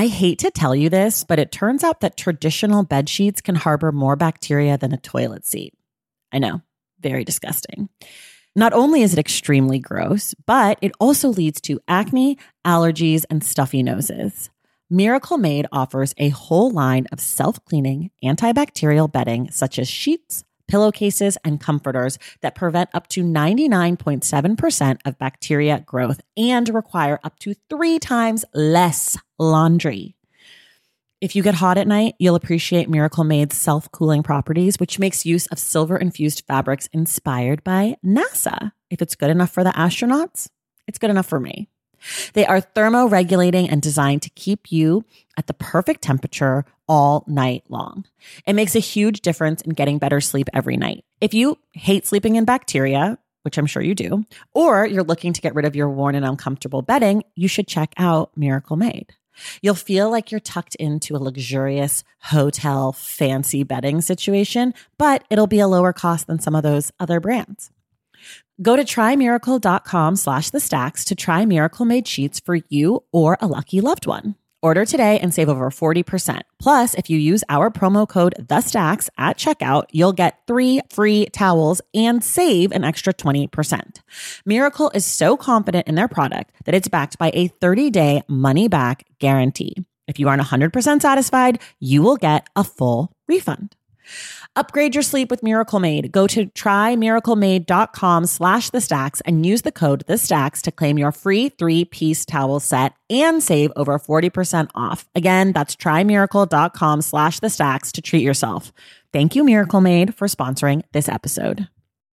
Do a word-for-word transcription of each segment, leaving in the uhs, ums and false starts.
I hate to tell you this, but it turns out that traditional bed sheets can harbor more bacteria than a toilet seat. I know, very disgusting. Not only is it extremely gross, but it also leads to acne, allergies, and stuffy noses. Miracle Made offers a whole line of self-cleaning, antibacterial bedding such as sheets, pillowcases, and comforters that prevent up to ninety-nine point seven percent of bacteria growth and require up to three times less laundry. If you get hot at night, you'll appreciate Miracle Made's self-cooling properties, which makes use of silver-infused fabrics inspired by NASA. If it's good enough for the astronauts, it's good enough for me. They are thermoregulating and designed to keep you at the perfect temperature all night long. It makes a huge difference in getting better sleep every night. If you hate sleeping in bacteria, which I'm sure you do, or you're looking to get rid of your worn and uncomfortable bedding, you should check out Miracle Made. You'll feel like you're tucked into a luxurious hotel fancy bedding situation, but it'll be a lower cost than some of those other brands. Go to trymiracle.com slash the stacks to try Miracle Made sheets for you or a lucky loved one. Order today and save over forty percent. Plus, if you use our promo code THESTACKS at checkout, you'll get three free towels and save an extra twenty percent. Miracle is so confident in their product that it's backed by a thirty-day money-back guarantee. If you aren't one hundred percent satisfied, you will get a full refund. Upgrade your sleep with Miracle Made. Go to trymiraclemade.com slash the stacks and use the code the stacks to claim your free three-piece towel set and save over forty percent off. Again, that's trymiracle.com slash the stacks to treat yourself. Thank you, Miracle Made, for sponsoring this episode.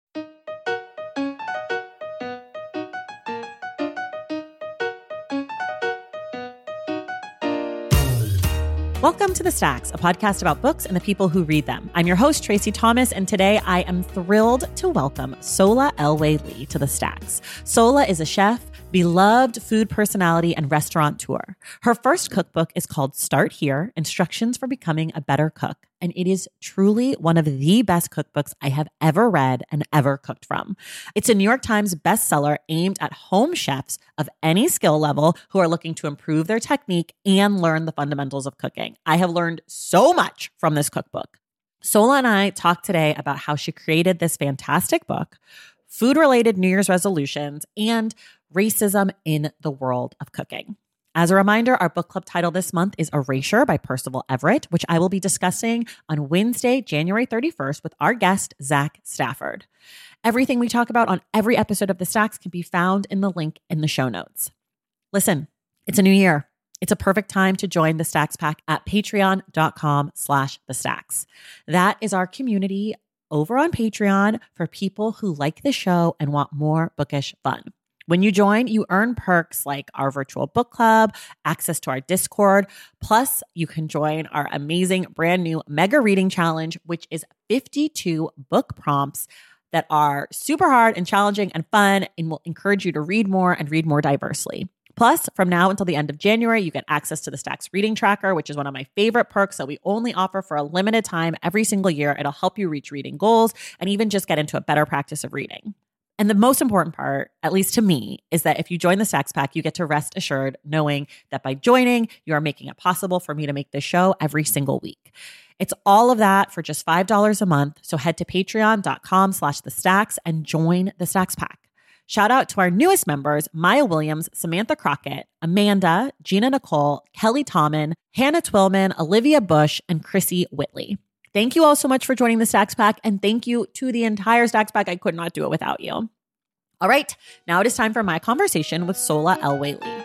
Welcome to The Stacks, a podcast about books and the people who read them. I'm your host, Tracy Thomas, and today I am thrilled to welcome Sohla Elway-Lee to The Stacks. Sohla is a chef, beloved food personality, and restaurateur. Her first cookbook is called Start Here, Instructions for Becoming a Better Cook, and it is truly one of the best cookbooks I have ever read and ever cooked from. It's a New York Times bestseller aimed at home chefs of any skill level who are looking to improve their technique and learn the fundamentals of cooking. I have learned so much from this cookbook. Sohla and I talked today about how she created this fantastic book, food-related New Year's resolutions, and racism in the world of cooking. As a reminder, our book club title this month is Erasure by Percival Everett, which I will be discussing on Wednesday, January thirty-first with our guest, Zach Stafford. Everything we talk about on every episode of The Stacks can be found in the link in the show notes. Listen, it's a new year. It's a perfect time to join the Stacks Pack at patreon.com slash the stacks. That is our community over on Patreon for people who like the show and want more bookish fun. When you join, you earn perks like our virtual book club, access to our Discord, plus you can join our amazing brand new Mega Reading Challenge, which is fifty-two book prompts that are super hard and challenging and fun and will encourage you to read more and read more diversely. Plus, from now until the end of January, you get access to the Stacks Reading Tracker, which is one of my favorite perks that we only offer for a limited time every single year. It'll help you reach reading goals and even just get into a better practice of reading. And the most important part, at least to me, is that if you join the Stacks Pack, you get to rest assured knowing that by joining, you are making it possible for me to make this show every single week. It's all of that for just five dollars a month. So head to patreon.com slash the stacks and join the Stacks Pack. Shout out to our newest members, Maya Williams, Samantha Crockett, Amanda, Gina Nicole, Kelly Tommen, Hannah Twillman, Olivia Bush, and Chrissy Whitley. Thank you all so much for joining the Stacks Pack, and thank you to the entire Stacks Pack. I could not do it without you. All right, now it is time for my conversation with Sohla Elway-Lee.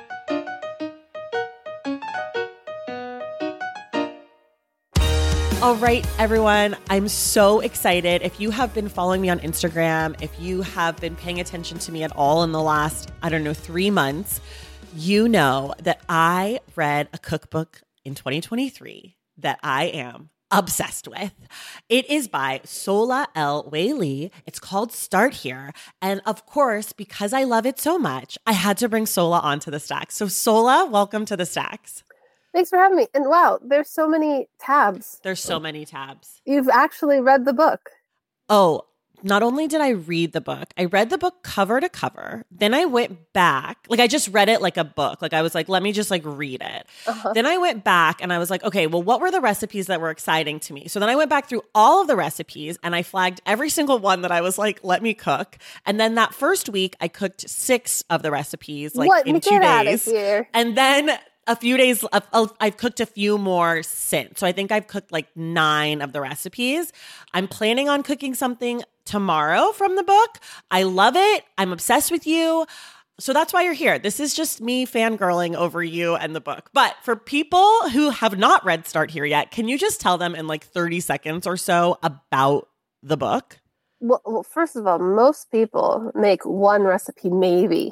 All right, everyone, I'm so excited. If you have been following me on Instagram, if you have been paying attention to me at all in the last, I don't know, three months, you know that I read a cookbook in twenty twenty-three that I am obsessed with. It is by Sohla Elway-Lee. It's called Start Here. And of course, because I love it so much, I had to bring Sohla onto the Stacks. So Sohla, welcome to the Stacks. Thanks for having me. And wow, there's so many tabs. There's so many tabs. You've actually read the book. Oh, not only did I read the book, I read the book cover to cover. Then I went back. Like I just read it like a book. Like I was like, let me just like read it. Uh-huh. Then I went back and I was like, okay, well, what were the recipes that were exciting to me? So then I went back through all of the recipes and I flagged every single one that I was like, let me cook. And then that first week I cooked six of the recipes like what? in Get two out days. Of here. And then a few days, I've cooked a few more since. So I think I've cooked like nine of the recipes. I'm planning on cooking something tomorrow from the book. I love it. I'm obsessed with you. So that's why you're here. This is just me fangirling over you and the book. But for people who have not read Start Here yet, can you just tell them in like thirty seconds or so about the book? Well, well first of all, most people make one recipe maybe.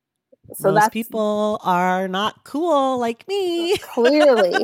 So Most people are not cool like me. Clearly.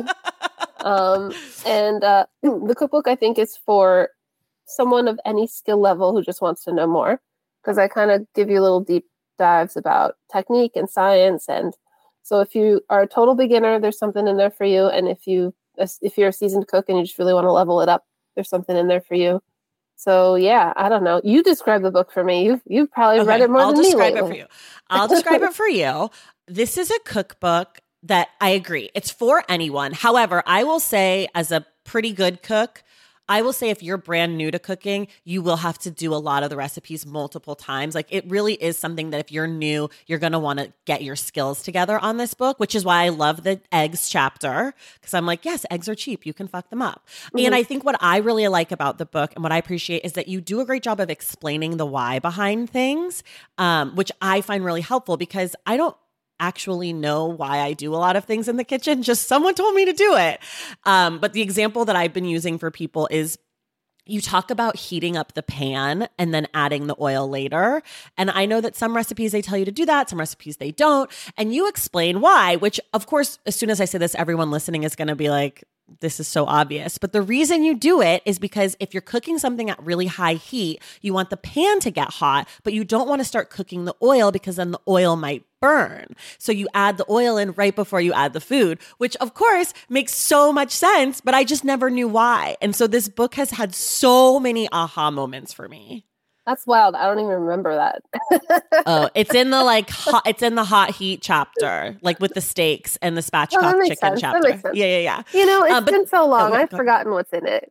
um, and uh, the cookbook, I think, is for someone of any skill level who just wants to know more. Because I kind of give you little deep dives about technique and science. And so if you are a total beginner, there's something in there for you. And if, you, if you're a seasoned cook and you just really want to level it up, there's something in there for you. So yeah, I don't know. You describe the book for me. You've you've probably okay, read it more I'll than me describe lately. it for you. I'll describe it for you. This is a cookbook that I agree. It's for anyone. However, I will say as a pretty good cook, I will say if you're brand new to cooking, you will have to do a lot of the recipes multiple times. Like it really is something that if you're new, you're going to want to get your skills together on this book, which is why I love the eggs chapter. Because I'm like, yes, eggs are cheap. You can fuck them up. Mm-hmm. And I think what I really like about the book and what I appreciate is that you do a great job of explaining the why behind things, um, which I find really helpful because I don't actually know why I do a lot of things in the kitchen. Just someone told me to do it. Um, but the example that I've been using for people is you talk about heating up the pan and then adding the oil later. And I know that some recipes, they tell you to do that. Some recipes, they don't. And you explain why, which of course, as soon as I say this, everyone listening is going to be like, this is so obvious. But the reason you do it is because if you're cooking something at really high heat, you want the pan to get hot, but you don't want to start cooking the oil because then the oil might burn. So you add the oil in right before you add the food, which of course makes so much sense, but I just never knew why. And so this book has had so many aha moments for me. That's wild. I don't even remember that. Oh, it's in the like hot, it's in the hot heat chapter, like with the steaks and the spatchcock oh, chicken sense. chapter. Yeah, yeah, yeah. You know, it's um, but, been so long. okay, I've forgotten what's in it.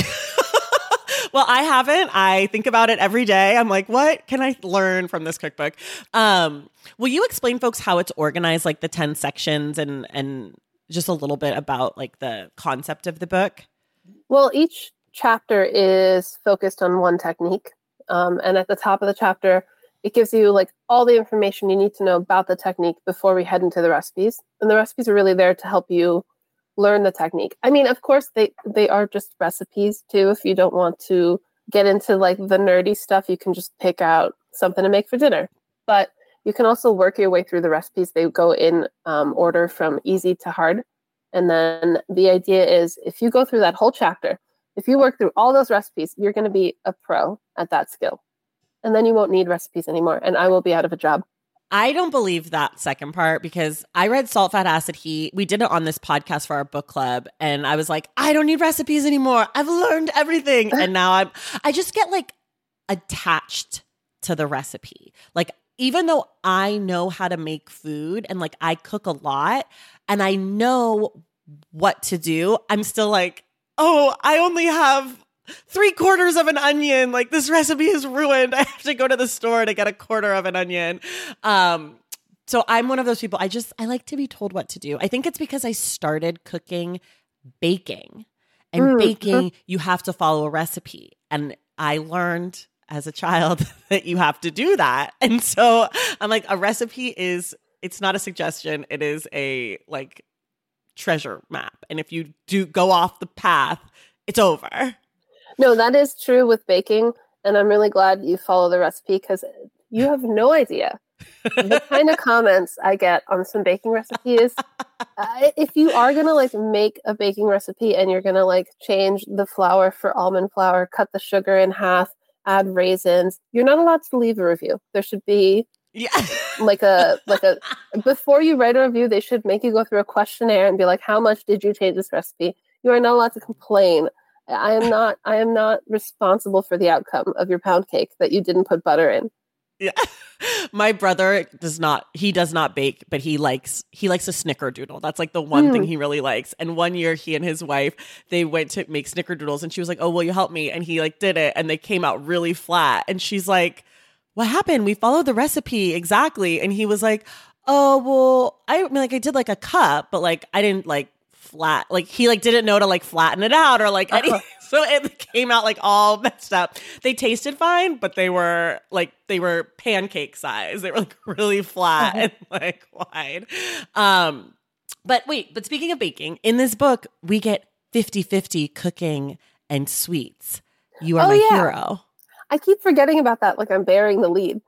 Well, I haven't. I think about it every day. I'm like, what can I learn from this cookbook? Um, will you explain folks how it's organized, like the ten sections and and just a little bit about like the concept of the book? Well, each chapter is focused on one technique. Um, and at the top of the chapter, it gives you like all the information you need to know about the technique before we head into the recipes. And the recipes are really there to help you learn the technique. I mean, of course, they, they are just recipes too. If you don't want to get into like the nerdy stuff, you can just pick out something to make for dinner. But you can also work your way through the recipes. They go in um, order from easy to hard. And then the idea is if you go through that whole chapter, if you work through all those recipes, you're going to be a pro at that skill. And then you won't need recipes anymore. And I will be out of a job. I don't believe that second part because I read Salt, Fat, Acid, Heat. We did it on this podcast for our book club. And I was like, I don't need recipes anymore. I've learned everything. And now I'm, I just get like attached to the recipe. Like, even though I know how to make food and like I cook a lot and I know what to do, I'm still like, oh, I only have three quarters of an onion. Like this recipe is ruined. I have to go to the store to get a quarter of an onion. Um, so I'm one of those people. I just, I like to be told what to do. I think it's because I started cooking baking and mm-hmm. baking, you have to follow a recipe. And I learned as a child that you have to do that. And so I'm like, a recipe is, it's not a suggestion. It is a like treasure map. And if you do go off the path, it's over. No, that is true with baking. And I'm really glad you follow the recipe because you have no idea the kind of comments I get on some baking recipes. Uh, if you are going to like make a baking recipe and you're going to like change the flour for almond flour, cut the sugar in half, add raisins, you're not allowed to leave a review. There should be yeah. like a, like a, before you write a review, they should make you go through a questionnaire and be like, how much did you change this recipe? You are not allowed to complain I am not I am not responsible for the outcome of your pound cake that you didn't put butter in. Yeah. My brother does not, he does not bake, but he likes, he likes a snickerdoodle. That's like the one mm. thing he really likes. And one year he and his wife, they went to make snickerdoodles and she was like, oh, will you help me? And he like did it and they came out really flat. And she's like, what happened? We followed the recipe exactly. And he was like, oh, well, I mean, like I did like a cup, but like I didn't like flat, like he like didn't know to like flatten it out or like any, uh-huh. So it came out like all messed up. They tasted fine, but they were like, they were pancake size. They were like really flat uh-huh. and like wide. Um, but wait, but speaking of baking, in this book, we get fifty-fifty cooking and sweets. You are oh, my yeah. hero. I keep forgetting about that. Like I'm bearing the lead.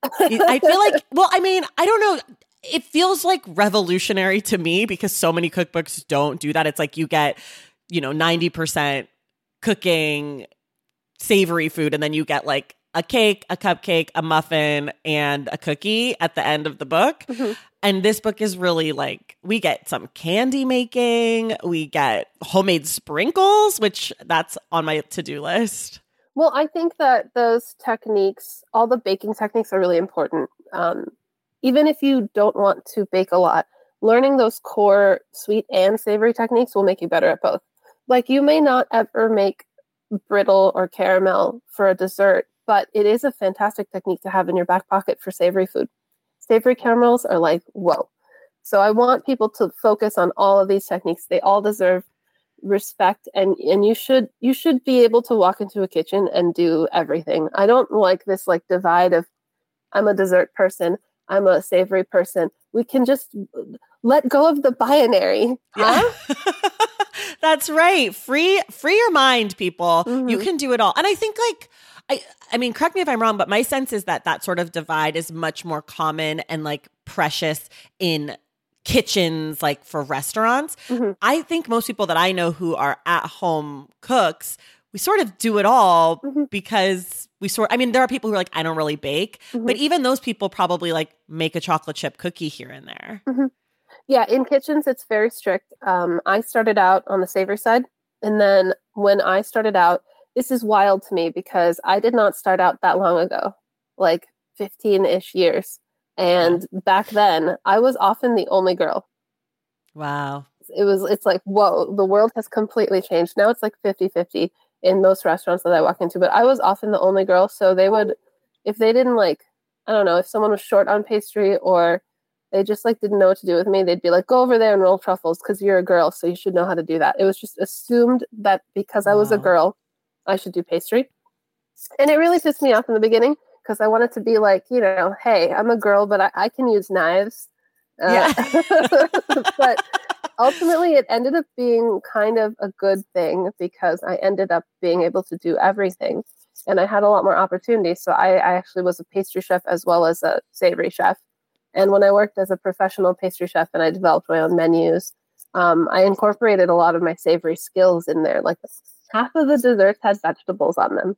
I feel like, well, I mean, I don't know. It feels like revolutionary to me because so many cookbooks don't do that. It's like you get, you know, ninety percent cooking, savory food, and then you get like a cake, a cupcake, a muffin, and a cookie at the end of the book. Mm-hmm. And this book is really like, we get some candy making, we get homemade sprinkles, which that's on my to-do list. Well, I think that those techniques, all the baking techniques are really important. Um, even if you don't want to bake a lot, learning those core sweet and savory techniques will make you better at both. Like you may not ever make brittle or caramel for a dessert, but it is a fantastic technique to have in your back pocket for savory food. Savory caramels are like, whoa. So I want people to focus on all of these techniques. They all deserve respect, and and you should you should be able to walk into a kitchen and do everything. I don't like this like divide of I'm a dessert person, I'm a savory person. We can just let go of the binary. Yeah. Huh? That's right. Free free your mind, people. Mm-hmm. You can do it all. And I think like I I mean, correct me if I'm wrong, but my sense is that that sort of divide is much more common and like precious in kitchens, like for restaurants. Mm-hmm. I think most people that I know who are at home cooks, we sort of do it all mm-hmm. because we sort, I mean, there are people who are like, I don't really bake, mm-hmm. but even those people probably like make a chocolate chip cookie here and there. Mm-hmm. Yeah. In kitchens, it's very strict. Um, I started out on the savory side. And then when I started out, this is wild to me because I did not start out that long ago, like fifteen-ish years. And back then, I was often the only girl. Wow. It was, it's like, whoa, the world has completely changed. Now it's like fifty-fifty in most restaurants that I walk into. But I was often the only girl. So they would, if they didn't like, I don't know, if someone was short on pastry or they just like didn't know what to do with me, they'd be like, go over there and roll truffles because you're a girl. So you should know how to do that. It was just assumed that because I was wow. a girl, I should do pastry. And it really pissed me off in the beginning. Because I wanted to be like, you know, hey, I'm a girl, but I, I can use knives. Uh, yeah. But ultimately, it ended up being kind of a good thing because I ended up being able to do everything. And I had a lot more opportunities. So I, I actually was a pastry chef as well as a savory chef. And when I worked as a professional pastry chef and I developed my own menus, um, I incorporated a lot of my savory skills in there. Like half of the desserts had vegetables on them.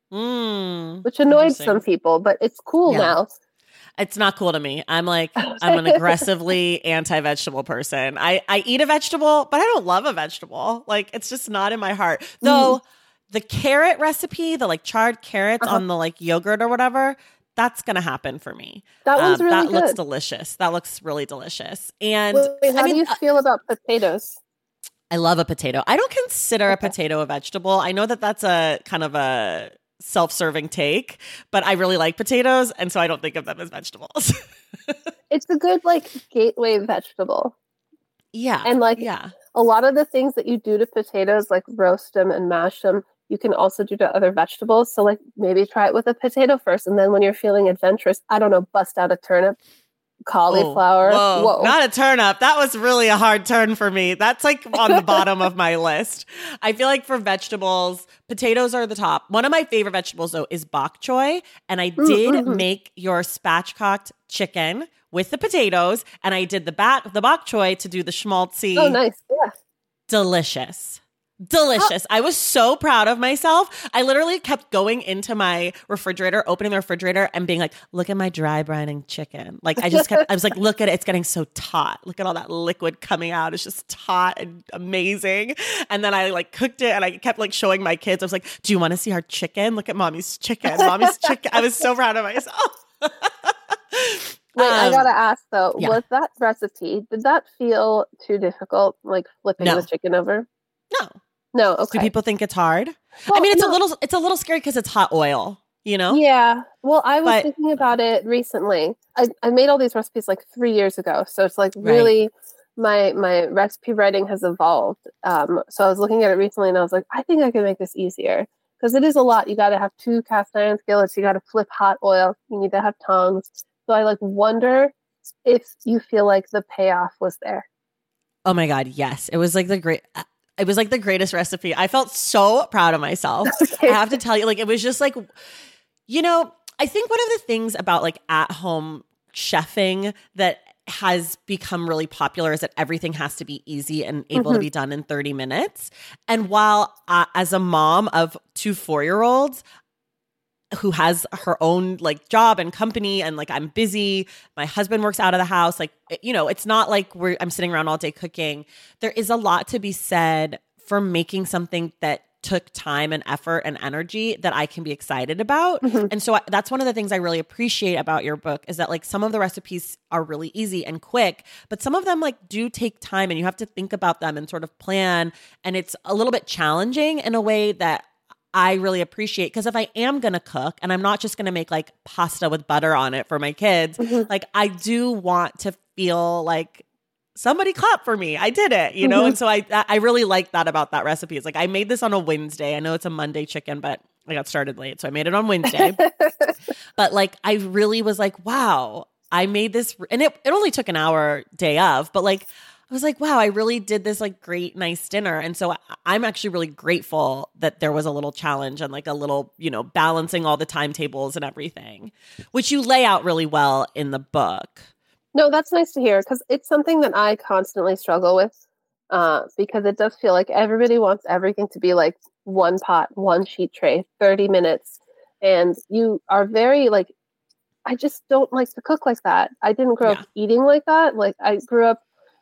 Mm, which annoyed some people, but it's cool yeah. now. It's not cool to me. I'm like, I'm an aggressively anti-vegetable person. I, I eat a vegetable, but I don't love a vegetable. Like, it's just not in my heart. Though mm. the carrot recipe, the like charred carrots uh-huh. on the like yogurt or whatever, that's going to happen for me. That one's um, really That good. looks delicious. That looks really delicious. And Wait, how I mean, do you feel about potatoes? I love a potato. I don't consider okay. a potato a vegetable. I know that that's a kind of a self-serving take, but I really like potatoes, and so I don't think of them as vegetables. It's a good like gateway vegetable. Yeah. And like yeah. a lot of the things that you do to potatoes, like roast them and mash them, you can also do to other vegetables. So like maybe try it with a potato first, and then when you're feeling adventurous, I don't know, bust out a turnip, cauliflower. Oh, whoa. Whoa. Not a turnip. That was really a hard turn for me. That's like on the bottom of my list. I feel like for vegetables, potatoes are the top. One of my favorite vegetables, though, is bok choy. And I did mm-hmm. make your spatchcocked chicken with the potatoes. And I did the bat the bok choy to do the schmaltzy. Oh, nice. Yeah. Delicious. Delicious. I was so proud of myself. I literally kept going into my refrigerator, opening the refrigerator and being like, look at my dry brining chicken. Like I just kept, I was like, look at it. It's getting so taut. Look at all that liquid coming out. It's just taut and amazing. And then I like cooked it and I kept like showing my kids. I was like, do you want to see our chicken? Look at mommy's chicken. Mommy's chicken. I was so proud of myself. Wait, um, I gotta ask though, yeah. was that recipe, did that feel too difficult? Like flipping No. the chicken over? No. No, okay. Do people think it's hard? Well, I mean, it's no. a little, it's a little scary because it's hot oil, you know? Yeah. Well, I was But- thinking about it recently. I, I made all these recipes like three years ago. So it's like really Right. my my recipe writing has evolved. Um, so I was looking at it recently and I was like, I think I can make this easier. Because it is a lot. You got to have two cast iron skillets. You got to flip hot oil. You need to have tongs. So I like wonder if you feel like the payoff was there. Oh my God. Yes. It was like the great, it was like the greatest recipe. I felt so proud of myself. Okay. I have to tell you, like, it was just like, you know, I think one of the things about like at home chefing that has become really popular is that everything has to be easy and able Mm-hmm. to be done in thirty minutes. And while uh, as a mom of two four-year-olds who has her own like job and company and like I'm busy, my husband works out of the house, like, you know, it's not like we're I'm sitting around all day cooking. There is a lot to be said for making something that took time and effort and energy that I can be excited about. Mm-hmm. And so I, that's one of the things I really appreciate about your book is that like some of the recipes are really easy and quick, but some of them like do take time and you have to think about them and sort of plan. And it's a little bit challenging in a way that I really appreciate, because if I am going to cook and I'm not just going to make like pasta with butter on it for my kids, Mm-hmm. like I do want to feel like somebody clap for me. I did it, you know? Mhm. And so I I really like that about that recipe. It's like I made this on a Wednesday. I know it's a Monday chicken, but I got started late. So I made it on Wednesday. But like I really was like, wow, I made this. And it, it only took an hour day of, but like I was like, wow, I really did this like great, nice dinner. And so I, I'm actually really grateful that there was a little challenge and like a little, you know, balancing all the timetables and everything, which you lay out really well in the book. No, that's nice to hear, because it's something that I constantly struggle with, uh, because it does feel like everybody wants everything to be like one pot, one sheet tray, thirty minutes. And you are very like, I just don't like to cook like that. I didn't grow Yeah. up eating like that. Like I grew up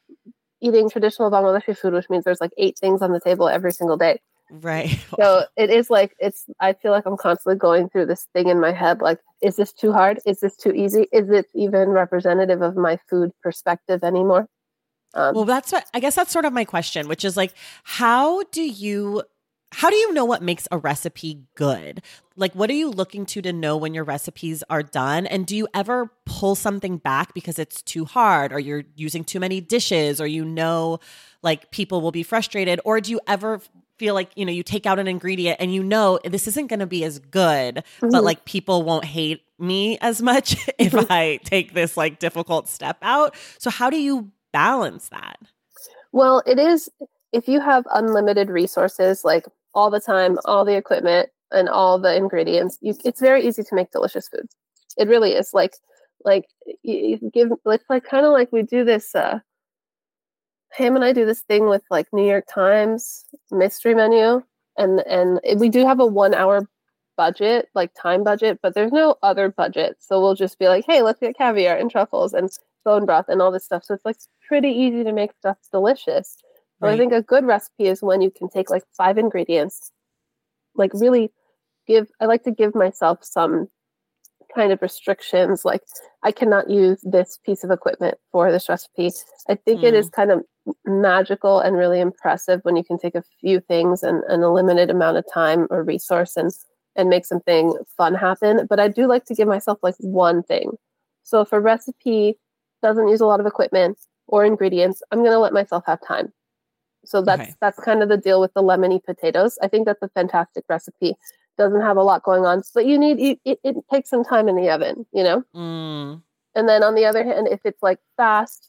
eating traditional Bangladeshi food, which means there's like eight things on the table every single day. Right. So it is like, it's, I feel like I'm constantly going through this thing in my head. Like, is this too hard? Is this too easy? Is it even representative of my food perspective anymore? Um, Well, that's what I guess that's sort of my question, which is like, how do you, how do you know what makes a recipe good? Like, what are you looking to to know when your recipes are done? And do you ever pull something back because it's too hard, or you're using too many dishes, or you know, like people will be frustrated? Or do you ever feel like, you know, you take out an ingredient and you know this isn't going to be as good, Mhm. but like people won't hate me as much if Mhm. I take this like difficult step out? So how do you balance that? Well, it is, if you have unlimited resources, like all the time, all the equipment and all the ingredients, you, it's very easy to make delicious food. It really is. Like, like you, you give, it's like kind of like we do this, uh, Ham and I do this thing with like New York Times mystery menu, and and it- we do have a one hour budget, like time budget, but there's no other budget. So we'll just be like, hey, let's get caviar and truffles and bone broth and all this stuff. So it's like pretty easy to make stuff delicious. So I Right. think a good recipe is when you can take like five ingredients, like really give, I like to give myself some kind of restrictions. Like I cannot use this piece of equipment for this recipe. I think it Mm. is kind of magical and really impressive when you can take a few things and, and a limited amount of time or resource and and make something fun happen. But I do like to give myself like one thing. So if a recipe doesn't use a lot of equipment or ingredients, I'm going to let myself have time. So that's Okay. that's kind of the deal with the lemony potatoes. I think that's a fantastic recipe. Doesn't have a lot going on, but you need you, it, it takes some time in the oven, you know. Mm. And then on the other hand, if it's like fast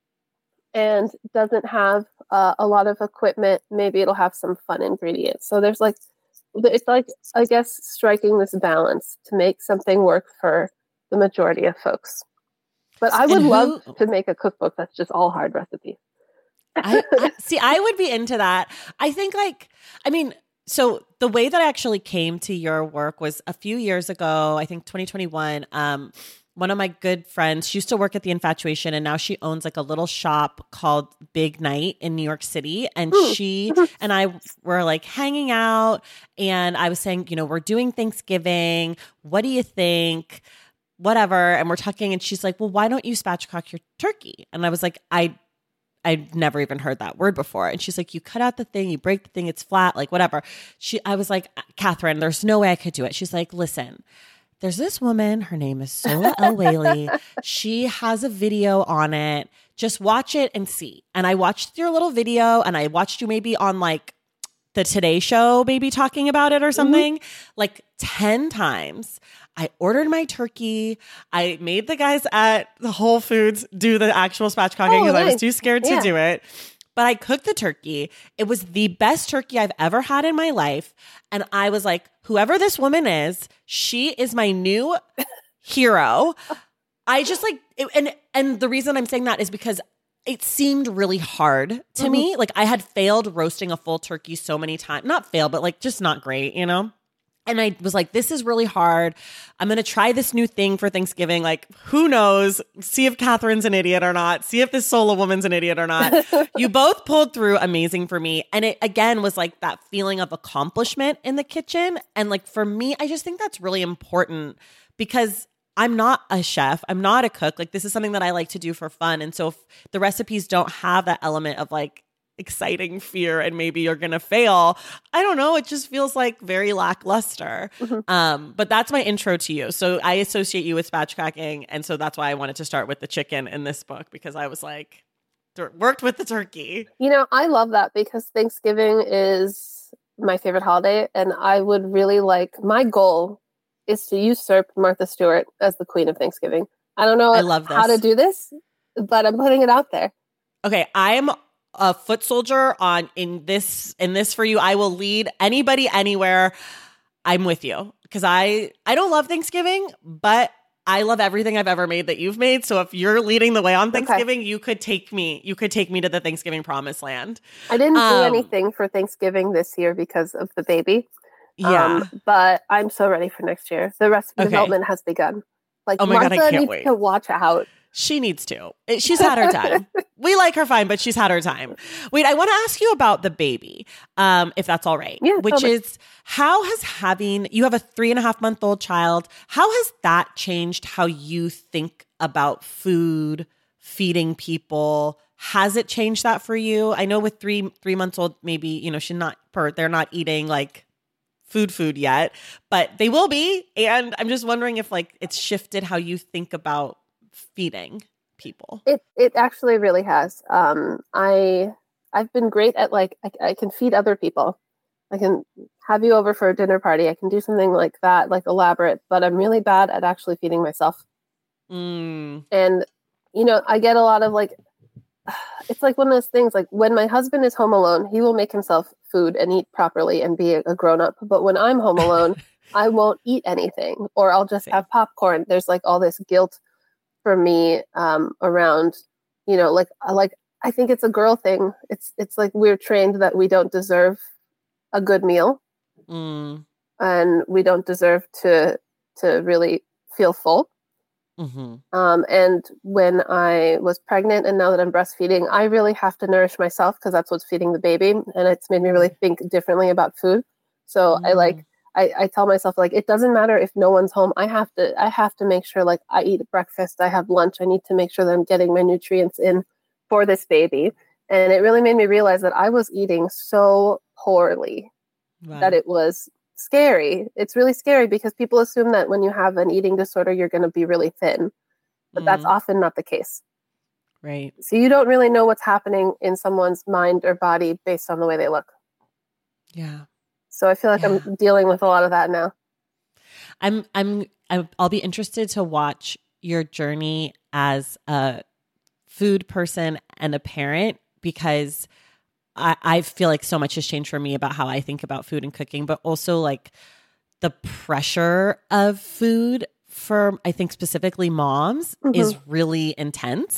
and doesn't have uh, a lot of equipment, maybe it'll have some fun ingredients. So there's like, it's like, I guess, striking this balance to make something work for the majority of folks. But I would And who- love to make a cookbook that's just all hard recipes. I, I see. I would be into that. I think like I mean, so the way that I actually came to your work was a few years ago, I think twenty twenty-one. Um, one of my good friends, she used to work at The Infatuation, and now she owns like a little shop called Big Night in New York City. And she and I were like hanging out, and I was saying, you know, we're doing Thanksgiving. What do you think? Whatever. And we're talking, and she's like, well, why don't you spatchcock your turkey? And I was like, I I'd never even heard that word before. And she's like, you cut out the thing, you break the thing, it's flat, like whatever. She, I was like, Catherine, there's no way I could do it. She's like, listen, there's this woman, her name is Sola El-Waylly. She has a video on it. Just watch it and see. And I watched your little video, and I watched you maybe on like the Today Show, maybe talking about it or something, mm-hmm. like ten times. I ordered my turkey. I made the guys at the Whole Foods do the actual spatchcocking because oh, nice. I was too scared to yeah. do it. But I cooked the turkey. It was the best turkey I've ever had in my life. And I was like, whoever this woman is, she is my new hero. I just like, it, and and the reason I'm saying that is because it seemed really hard to mm-hmm. me. Like I had failed roasting a full turkey so many times. Not failed, but like just not great, you know? And I was like, this is really hard. I'm going to try this new thing for Thanksgiving. Like, who knows? See if Catherine's an idiot or not. See if this Sola woman's an idiot or not. You both pulled through amazing for me. And it, again, was like that feeling of accomplishment in the kitchen. And like, for me, I just think that's really important because I'm not a chef. I'm not a cook. Like, this is something that I like to do for fun. And so if the recipes don't have that element of like, exciting fear and maybe you're gonna fail, I don't know, it just feels like very lackluster. Mm-hmm. Um, but that's my intro to you. So I associate you with spatchcocking, and so that's why I wanted to start with the chicken in this book, because I was like, worked with the turkey. You know, I love that because Thanksgiving is my favorite holiday, and I would really like, my goal is to usurp Martha Stewart as the queen of Thanksgiving. I don't know I love how this. to do this, but I'm putting it out there. Okay, I'm a foot soldier on in this in this for you. I will lead anybody anywhere. I'm with you because I I don't love Thanksgiving, but I love everything I've ever made that you've made. So if you're leading the way on Thanksgiving, okay. you could take me. You could take me to the Thanksgiving promised land. I didn't um, do anything for Thanksgiving this year because of the baby. Yeah, um, but I'm so ready for next year. The recipe okay. development has begun. Like oh my Martha God, I can't needs wait. to watch out. She needs to. She's had her time. We like her fine, but she's had her time. Wait, I want to ask you about the baby, um, if that's all right. Yeah, which totally. is, how has having, you have a three and a half month old child, how has that changed how you think about food, feeding people? Has it changed that for you? I know with three three months old, maybe, you know, she's not, they're not eating like food food yet, but they will be. And I'm just wondering if like it's shifted how you think about feeding people. It it actually really has. Um, I I've been great at like I, I can feed other people. I can have you over for a dinner party. I can do something like that, like elaborate. But I'm really bad at actually feeding myself. Mm. And you know, I get a lot of like. It's like one of those things. Like when my husband is home alone, he will make himself food and eat properly and be a, a grown up. But when I'm home alone, I won't eat anything, or I'll just Same. have popcorn. There's like all this guilt for me um, around, you know, like, like, I think it's a girl thing. It's, it's like, we're trained that we don't deserve a good meal mm. and we don't deserve to, to really feel full. Mm-hmm. Um, and when I was pregnant and now that I'm breastfeeding, I really have to nourish myself because that's what's feeding the baby. And it's made me really think differently about food. So mm. I like, I, I tell myself, like, it doesn't matter if no one's home. I have to, I have to make sure, like, I eat breakfast, I have lunch. I need to make sure that I'm getting my nutrients in for this baby. And it really made me realize that I was eating so poorly wow. that it was scary. It's really scary because people assume that when you have an eating disorder, you're going to be really thin, but mm. that's often not the case. Right. So you don't really know what's happening in someone's mind or body based on the way they look. Yeah. So I feel like yeah. I'm dealing with a lot of that now. I'm, I'm, I'll be interested to watch your journey as a food person and a parent, because I, I feel like so much has changed for me about how I think about food and cooking, but also like the pressure of food for, I think specifically moms, mm-hmm. is really intense.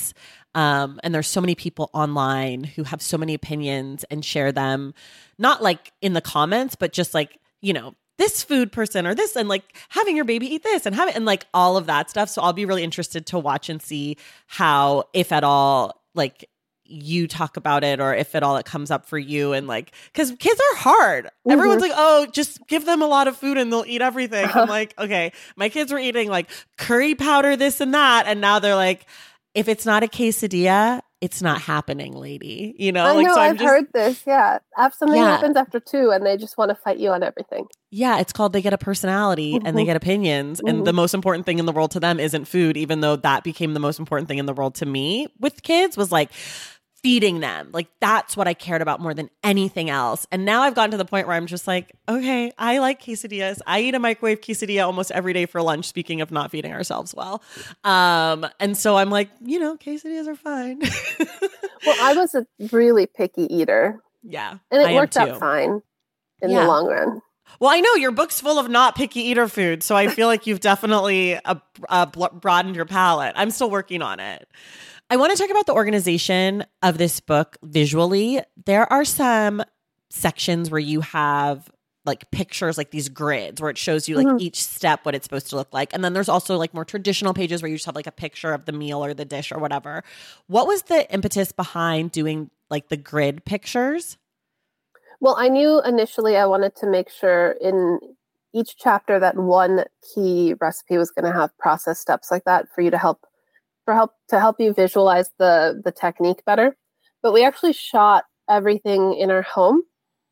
Um, and there's so many people online who have so many opinions and share them, not like in the comments, but just like, you know, this food person or this, and like having your baby eat this and having, and like all of that stuff. So I'll be really interested to watch and see how, if at all, like you talk about it, or if at all it comes up for you. And like, because kids are hard. Mm-hmm. Everyone's like, oh, just give them a lot of food and they'll eat everything. I'm like, okay, my kids were eating like curry powder, this and that. And now they're like, if it's not a quesadilla, it's not happening, lady. You know, I like, know, so I've just, heard this. Yeah. If something yeah. happens after two and they just want to fight you on everything. Yeah. It's called, they get a personality mm-hmm. and they get opinions. Mm-hmm. And the most important thing in the world to them isn't food, even though that became the most important thing in the world to me with kids, was like feeding them. Like, that's what I cared about more than anything else. And now I've gotten to the point where I'm just like, okay, I like quesadillas. I eat a microwave quesadilla almost every day for lunch, speaking of not feeding ourselves well. Um, and so I'm like, you know, quesadillas are fine. Well, I was a really picky eater. Yeah. And it I worked out fine in yeah. the long run. Well, I know your book's full of not picky eater food, so I feel like you've definitely uh, uh, broadened your palate. I'm still working on it. I want to talk about the organization of this book visually. There are some sections where you have like pictures, like these grids where it shows you like mm-hmm. each step, what it's supposed to look like. And then there's also like more traditional pages where you just have like a picture of the meal or the dish or whatever. What was the impetus behind doing like the grid pictures? Well, I knew initially I wanted to make sure in each chapter that one key recipe was going to have process steps like that for you to help for help to help you visualize the the technique better. But we actually shot everything in our home.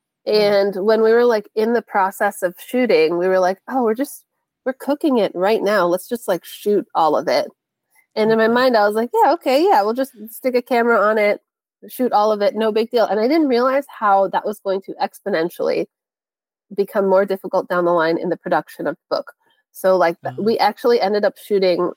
And mm. when we were like in the process of shooting, we were like, oh, we're just we're cooking it right now. Let's just like shoot all of it. And in my mind, I was like, yeah, okay, yeah, we'll just stick a camera on it, shoot all of it, no big deal. And I didn't realize how that was going to exponentially become more difficult down the line in the production of the book. So like mm. we actually ended up shooting,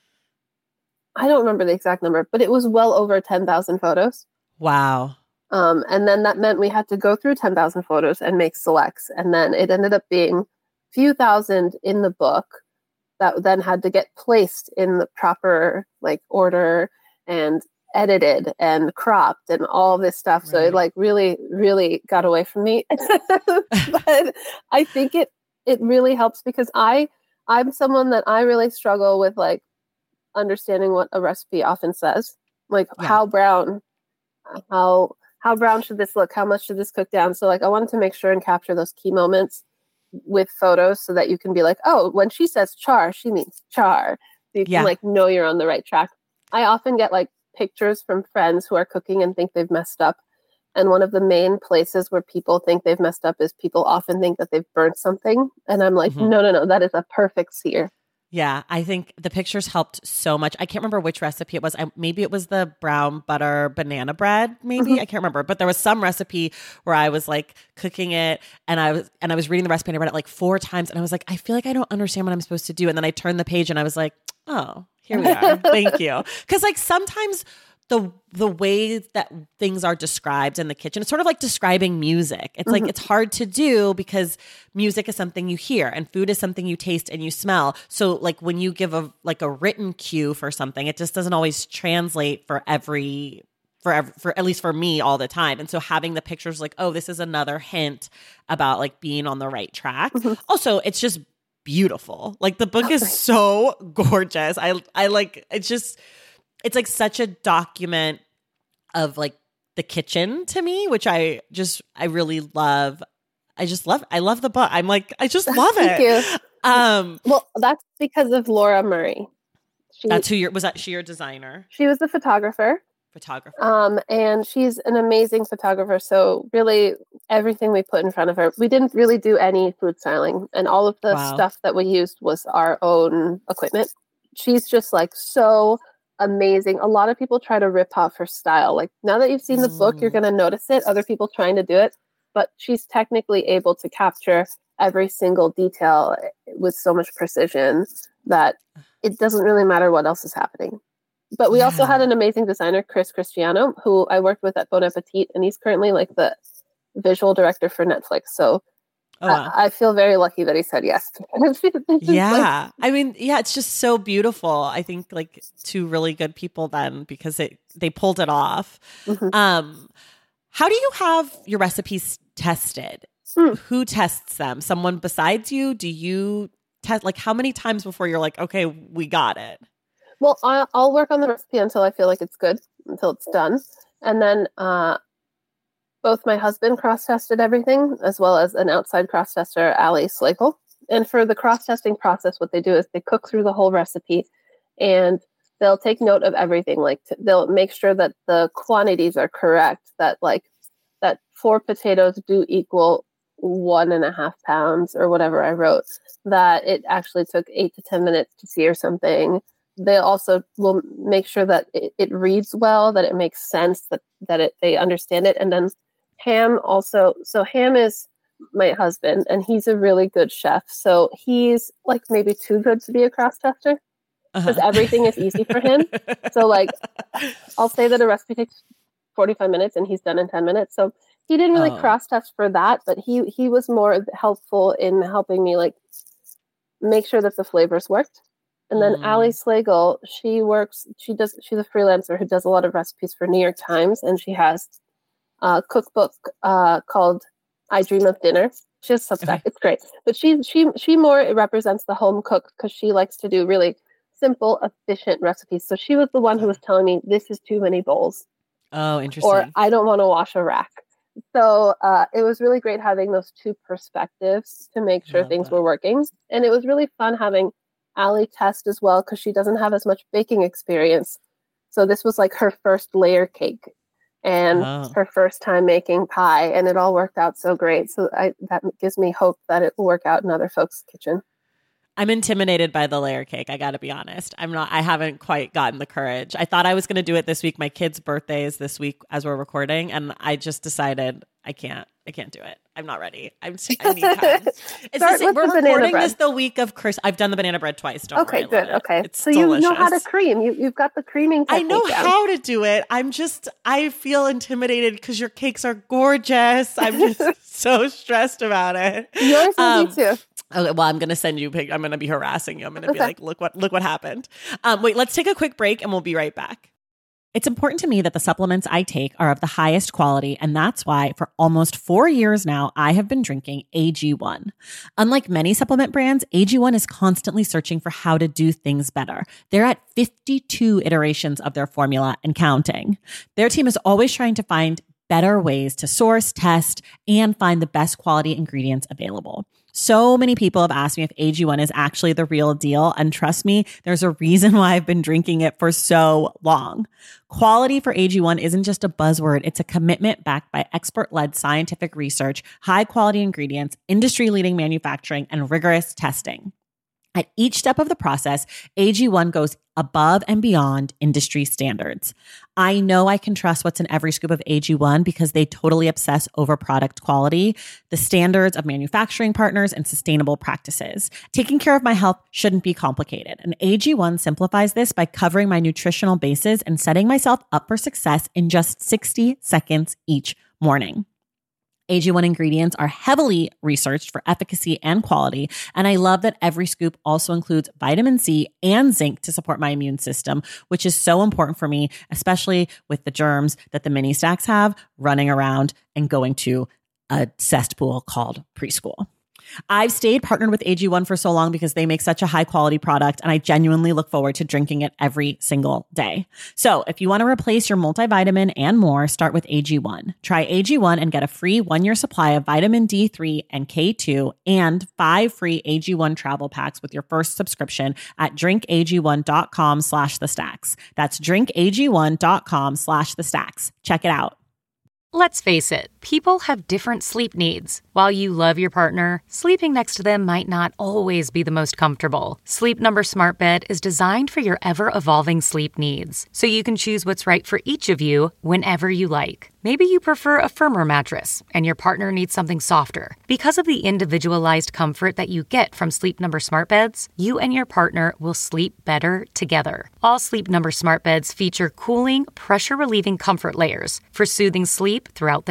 I don't remember the exact number, but it was well over ten thousand photos. Wow. Um, and then that meant we had to go through ten thousand photos and make selects. And then it ended up being a few thousand in the book that then had to get placed in the proper like order and edited and cropped and all this stuff. Right. So it like really, really got away from me. But I think it it really helps because I I'm someone that I really struggle with like understanding what a recipe often says, like yeah. how brown, how how brown should this look? How much should this cook down? So like I wanted to make sure and capture those key moments with photos so that you can be like, oh, when she says char, she means char. So you yeah. can like know you're on the right track. I often get like pictures from friends who are cooking and think they've messed up. And one of the main places where people think they've messed up is people often think that they've burnt something. And I'm like, mm-hmm. no, no, no, that is a perfect sear. Yeah, I think the pictures helped so much. I can't remember which recipe it was. I, maybe it was the brown butter banana bread. Maybe mm-hmm. I can't remember. But there was some recipe where I was like cooking it, and I was and I was reading the recipe, and I read it like four times, and I was like, I feel like I don't understand what I'm supposed to do. And then I turned the page, and I was like, oh, here we are. Thank you. Because like sometimes the the way that things are described in the kitchen, it's sort of like describing music. It's mm-hmm. like it's hard to do because music is something you hear and food is something you taste and you smell. So like when you give a like a written cue for something, it just doesn't always translate for every for every, for at least for me all the time. And so having the pictures like, oh, this is another hint about like being on the right track. Mm-hmm. Also, it's just beautiful. Like the book is so gorgeous. I I like it's just it's like such a document of like the kitchen to me, which I just, I really love. I just love, I love the book. I'm like, I just love Thank it. You. Um, well, that's because of Laura Murray. She, that's who your, was that she your designer? She was the photographer. Photographer. Um, and she's an amazing photographer. So really everything we put in front of her, we didn't really do any food styling, and all of the wow. stuff that we used was our own equipment. She's just like so amazing. A lot of people try to rip off her style. Like now that you've seen the mm. book, you're going to notice it. Other people trying to do it, but she's technically able to capture every single detail with so much precision that it doesn't really matter what else is happening. But we yeah. also had an amazing designer, Chris Cristiano, who I worked with at Bon Appetit, and he's currently like the visual director for Netflix. So Oh, wow. I, I feel very lucky that he said yes. Yeah. I mean, yeah, it's just so beautiful. I think like two really good people then because it they pulled it off. Mm-hmm. Um, how do you have your recipes tested? Mm. Who tests them? Someone besides you? Do you test like how many times before you're like, okay, we got it? Well, I'll, I'll work on the recipe until I feel like it's good, until it's done. And then uh, both my husband cross-tested everything, as well as an outside cross-tester, Ali Slagle. And for the cross-testing process, what they do is they cook through the whole recipe, and they'll take note of everything. Like t- they'll make sure that the quantities are correct, that like that four potatoes do equal one and a half pounds or whatever I wrote, that it actually took eight to ten minutes to sear something. They also will make sure that it, it reads well, that it makes sense, that, that it, they understand it. And then Ham also, so Ham is my husband and he's a really good chef. So he's like maybe too good to be a cross tester because uh-huh. everything is easy for him. So like I'll say that a recipe takes forty-five minutes and he's done in ten minutes. So he didn't really oh. cross test for that, but he, he was more helpful in helping me like make sure that the flavors worked. And then mm. Ali Slagle, she works, she does, she's a freelancer who does a lot of recipes for New York Times. And she has a cookbook uh, called I Dream of Dinner. She has Substack. Okay. It's great. But she, she, she more represents the home cook because she likes to do really simple, efficient recipes. So she was the one who was telling me, this is too many bowls. Oh, interesting. Or I don't want to wash a rack. So uh, it was really great having those two perspectives to make sure things that. were working. And it was really fun having Ali test as well because she doesn't have as much baking experience. So this was like her first layer cake and oh. her first time making pie, and it all worked out so great. So I, that gives me hope that it will work out in other folks' kitchen. I'm intimidated by the layer cake. I got to be honest. I'm not, I haven't quite gotten the courage. I thought I was going to do it this week. My kid's birthday is this week as we're recording. And I just decided I can't, I can't do it. I'm not ready. I'm, I need time. Is this, we're recording this the week of Chris. I've done the banana bread twice. Don't okay, worry. Good. Okay. It's so delicious. You know how to cream. You, you've got the creaming technique I know down. how to do it. I'm just, I feel intimidated because your cakes are gorgeous. I'm just so stressed about it. Yours will um, be too. Okay, well, I'm going to send you. Pic- I'm going to be harassing you. I'm going to okay. be like, look what, look what happened. Um, wait, let's take a quick break and we'll be right back. It's important to me that the supplements I take are of the highest quality, and that's why for almost four years now, I have been drinking A G one. Unlike many supplement brands, A G one is constantly searching for how to do things better. They're at fifty-two iterations of their formula and counting. Their team is always trying to find better ways to source, test, and find the best quality ingredients available. So many people have asked me if A G one is actually the real deal. And trust me, there's a reason why I've been drinking it for so long. Quality for A G one isn't just a buzzword. It's a commitment backed by expert-led scientific research, high-quality ingredients, industry-leading manufacturing, and rigorous testing. At each step of the process, A G one goes above and beyond industry standards. I know I can trust what's in every scoop of A G one because they totally obsess over product quality, the standards of manufacturing partners, and sustainable practices. Taking care of my health shouldn't be complicated, and A G one simplifies this by covering my nutritional bases and setting myself up for success in just sixty seconds each morning. A G one ingredients are heavily researched for efficacy and quality, and I love that every scoop also includes vitamin C and zinc to support my immune system, which is so important for me, especially with the germs that the mini stacks have running around and going to a cesspool called preschool. I've stayed partnered with A G one for so long because they make such a high quality product, and I genuinely look forward to drinking it every single day. So if you want to replace your multivitamin and more, start with A G one. Try A G one and get a free one-year supply of vitamin D three and K two and five free A G one travel packs with your first subscription at drinkag1.com slash the stacks. That's drinkag1.com slash the stacks. Check it out. Let's face it, people have different sleep needs. While you love your partner, sleeping next to them might not always be the most comfortable. Sleep Number Smart Bed is designed for your ever-evolving sleep needs, so you can choose what's right for each of you whenever you like. Maybe you prefer a firmer mattress and your partner needs something softer. Because of the individualized comfort that you get from Sleep Number Smart Beds, you and your partner will sleep better together. All Sleep Number Smart Beds feature cooling, pressure-relieving comfort layers for soothing sleep throughout the night.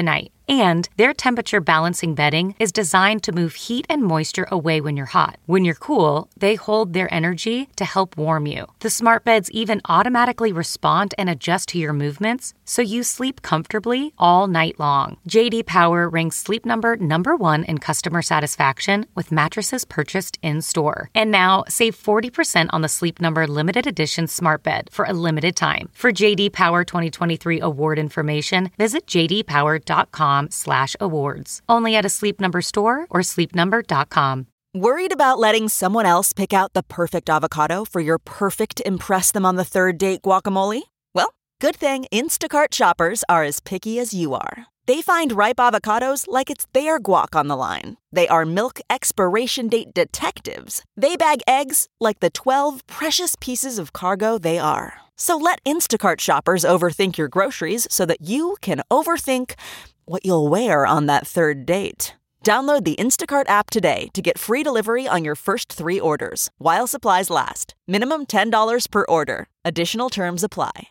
And their temperature balancing bedding is designed to move heat and moisture away when you're hot. When you're cool, they hold their energy to help warm you. The smart beds even automatically respond and adjust to your movements, so you sleep comfortably all night long. J D Power ranks Sleep Number number one in customer satisfaction with mattresses purchased in-store. And now, save forty percent on the Sleep Number limited edition smart bed for a limited time. For J D Power twenty twenty-three award information, visit j d power dot com slash awards. Only at a Sleep Number store or sleep number dot com. Worried about letting someone else pick out the perfect avocado for your perfect impress them on the third date guacamole? Well, good thing Instacart shoppers are as picky as you are. They find ripe avocados like it's their guac on the line. They are milk expiration date detectives. They bag eggs like the twelve precious pieces of cargo they are. So let Instacart shoppers overthink your groceries so that you can overthink what you'll wear on that third date. Download the Instacart app today to get free delivery on your first three orders, while supplies last. Minimum ten dollars per order. Additional terms apply.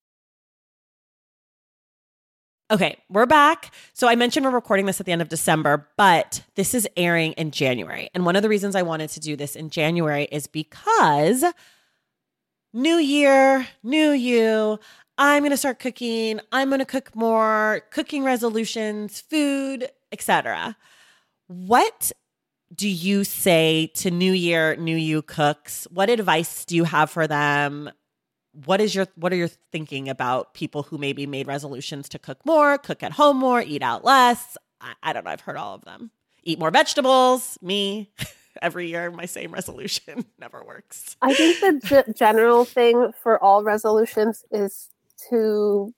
Okay, we're back. So I mentioned we're recording this at the end of December, but this is airing in January. And one of the reasons I wanted to do this in January is because new year, new you. I'm going to start cooking. I'm going to cook more, cooking resolutions, food, et cetera. What do you say to new year, new you cooks? What advice do you have for them? What is your what are your thinking about people who maybe made resolutions to cook more, cook at home more, eat out less? I, I don't know. I've heard all of them. Eat more vegetables. Me, every year, my same resolution never works. I think the g- general thing for all resolutions is to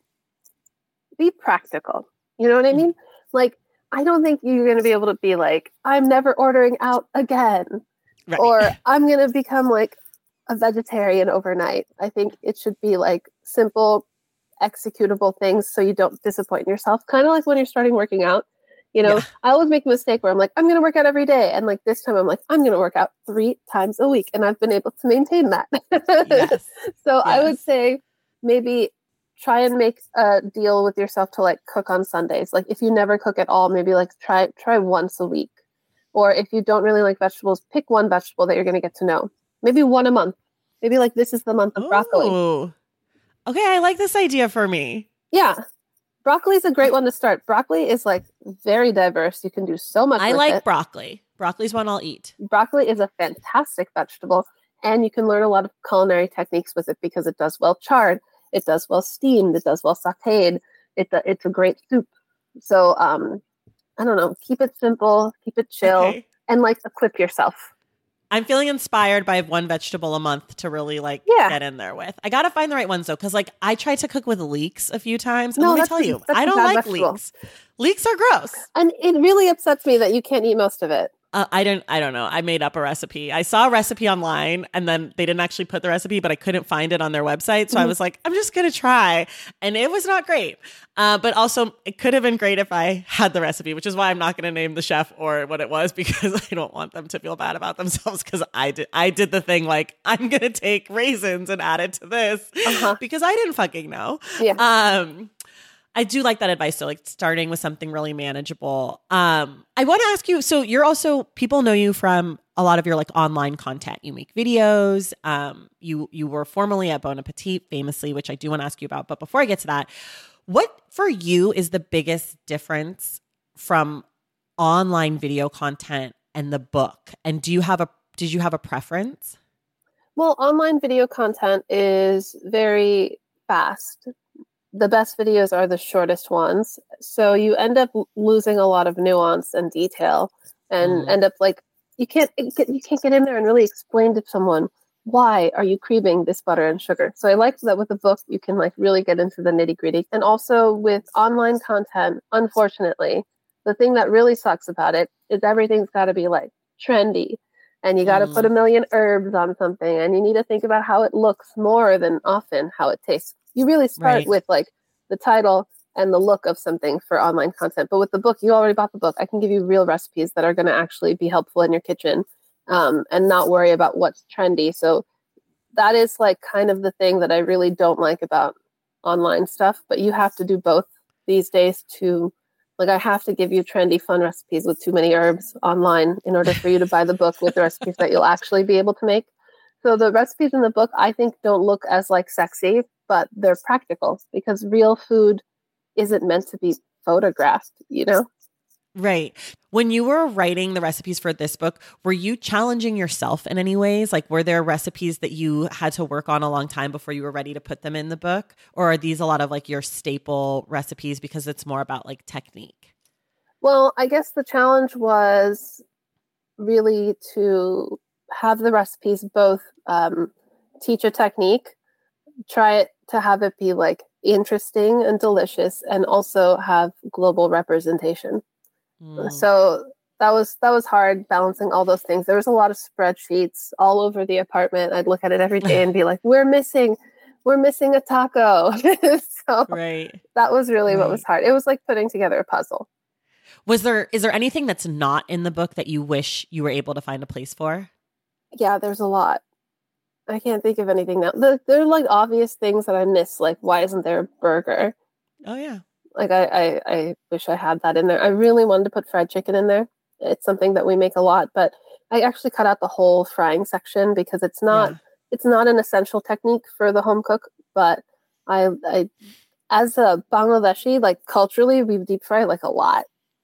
be practical. You know what I mean? Like, I don't think you're going to be able to be like, I'm never ordering out again, right. Or I'm going to become like a vegetarian overnight. I think it should be like simple, executable things so you don't disappoint yourself. Kind of like when you're starting working out. You know, yeah. I always make a mistake where I'm like, I'm going to work out every day. And like this time I'm like, I'm going to work out three times a week. And I've been able to maintain that. Yes. So yes. I would say maybe try and make a deal with yourself to like cook on Sundays. Like if you never cook at all, maybe like try, try once a week. Or if you don't really like vegetables, pick one vegetable that you're going to get to know. Maybe one a month. Maybe like this is the month of Ooh. broccoli. Okay, I like this idea for me. Yeah. Broccoli is a great one to start. Broccoli is like very diverse. You can do so much I with like it. broccoli. Broccoli's one I'll eat. Broccoli is a fantastic vegetable, and you can learn a lot of culinary techniques with it because it does well charred, it does well steamed, it does well sauteed. It, it's a great soup. So um, I don't know. Keep it simple. Keep it chill, okay. And like equip yourself. I'm feeling inspired by one vegetable a month to really like yeah. get in there with. I got to find the right ones though. Cause like I tried to cook with leeks a few times. And no, let me tell you, I don't like vegetable. leeks. Leeks are gross. And it really upsets me that you can't eat most of it. Uh, I don't, I don't know. I made up a recipe. I saw a recipe online and then they didn't actually put the recipe, but I couldn't find it on their website. So mm-hmm. I was like, I'm just going to try. And it was not great. Uh, but also it could have been great if I had the recipe, which is why I'm not going to name the chef or what it was, because I don't want them to feel bad about themselves. Cause I did, I did the thing like, I'm going to take raisins and add it to this uh-huh. because I didn't fucking know. Yeah. Um, I do like that advice. So like starting with something really manageable. Um, I want to ask you, so you're also, people know you from a lot of your like online content. You make videos. Um, you, you were formerly at Bon Appetit famously, which I do want to ask you about. But before I get to that, what for you is the biggest difference from online video content and the book? And do you have a, did you have a preference? Well, online video content is very fast. The best videos are the shortest ones. So you end up losing a lot of nuance and detail and mm. end up like, you can't, you can't get in there and really explain to someone, why are you creaming this butter and sugar? So I like that with a book, you can like really get into the nitty gritty. And also with online content, unfortunately, the thing that really sucks about it is everything's got to be like trendy and you got to mm. put a million herbs on something and you need to think about how it looks more than often how it tastes. You really start right. with like the title and the look of something for online content. But with the book, you already bought the book. I can give you real recipes that are going to actually be helpful in your kitchen um, and not worry about what's trendy. So that is like kind of the thing that I really don't like about online stuff. But you have to do both these days to Like, I have to give you trendy, fun recipes with too many herbs online in order for you to buy the book with the recipes that you'll actually be able to make. So the recipes in the book, I think, don't look as like sexy, but they're practical because real food isn't meant to be photographed, you know? Right. When you were writing the recipes for this book, were you challenging yourself in any ways? Like, were there recipes that you had to work on a long time before you were ready to put them in the book? Or are these a lot of like your staple recipes because it's more about like technique? Well, I guess the challenge was really to have the recipes both um, teach a technique, try it to have it be like interesting and delicious, and also have global representation. Mm. So that was that was hard balancing all those things. There was a lot of spreadsheets all over the apartment. I'd look at it every day and be like, "We're missing, we're missing a taco." So right. that was really right. what was hard. It was like putting together a puzzle. Was there is there anything that's not in the book that you wish you were able to find a place for? Yeah, there's a lot. I can't think of anything now. There, there are like obvious things that I miss. Like, why isn't there a burger? Oh yeah. Like I, I, I wish I had that in there. I really wanted to put fried chicken in there. It's something that we make a lot, but I actually cut out the whole frying section because it's not, yeah. it's not an essential technique for the home cook. But I, I, as a Bangladeshi, like culturally, we deep fry like a lot.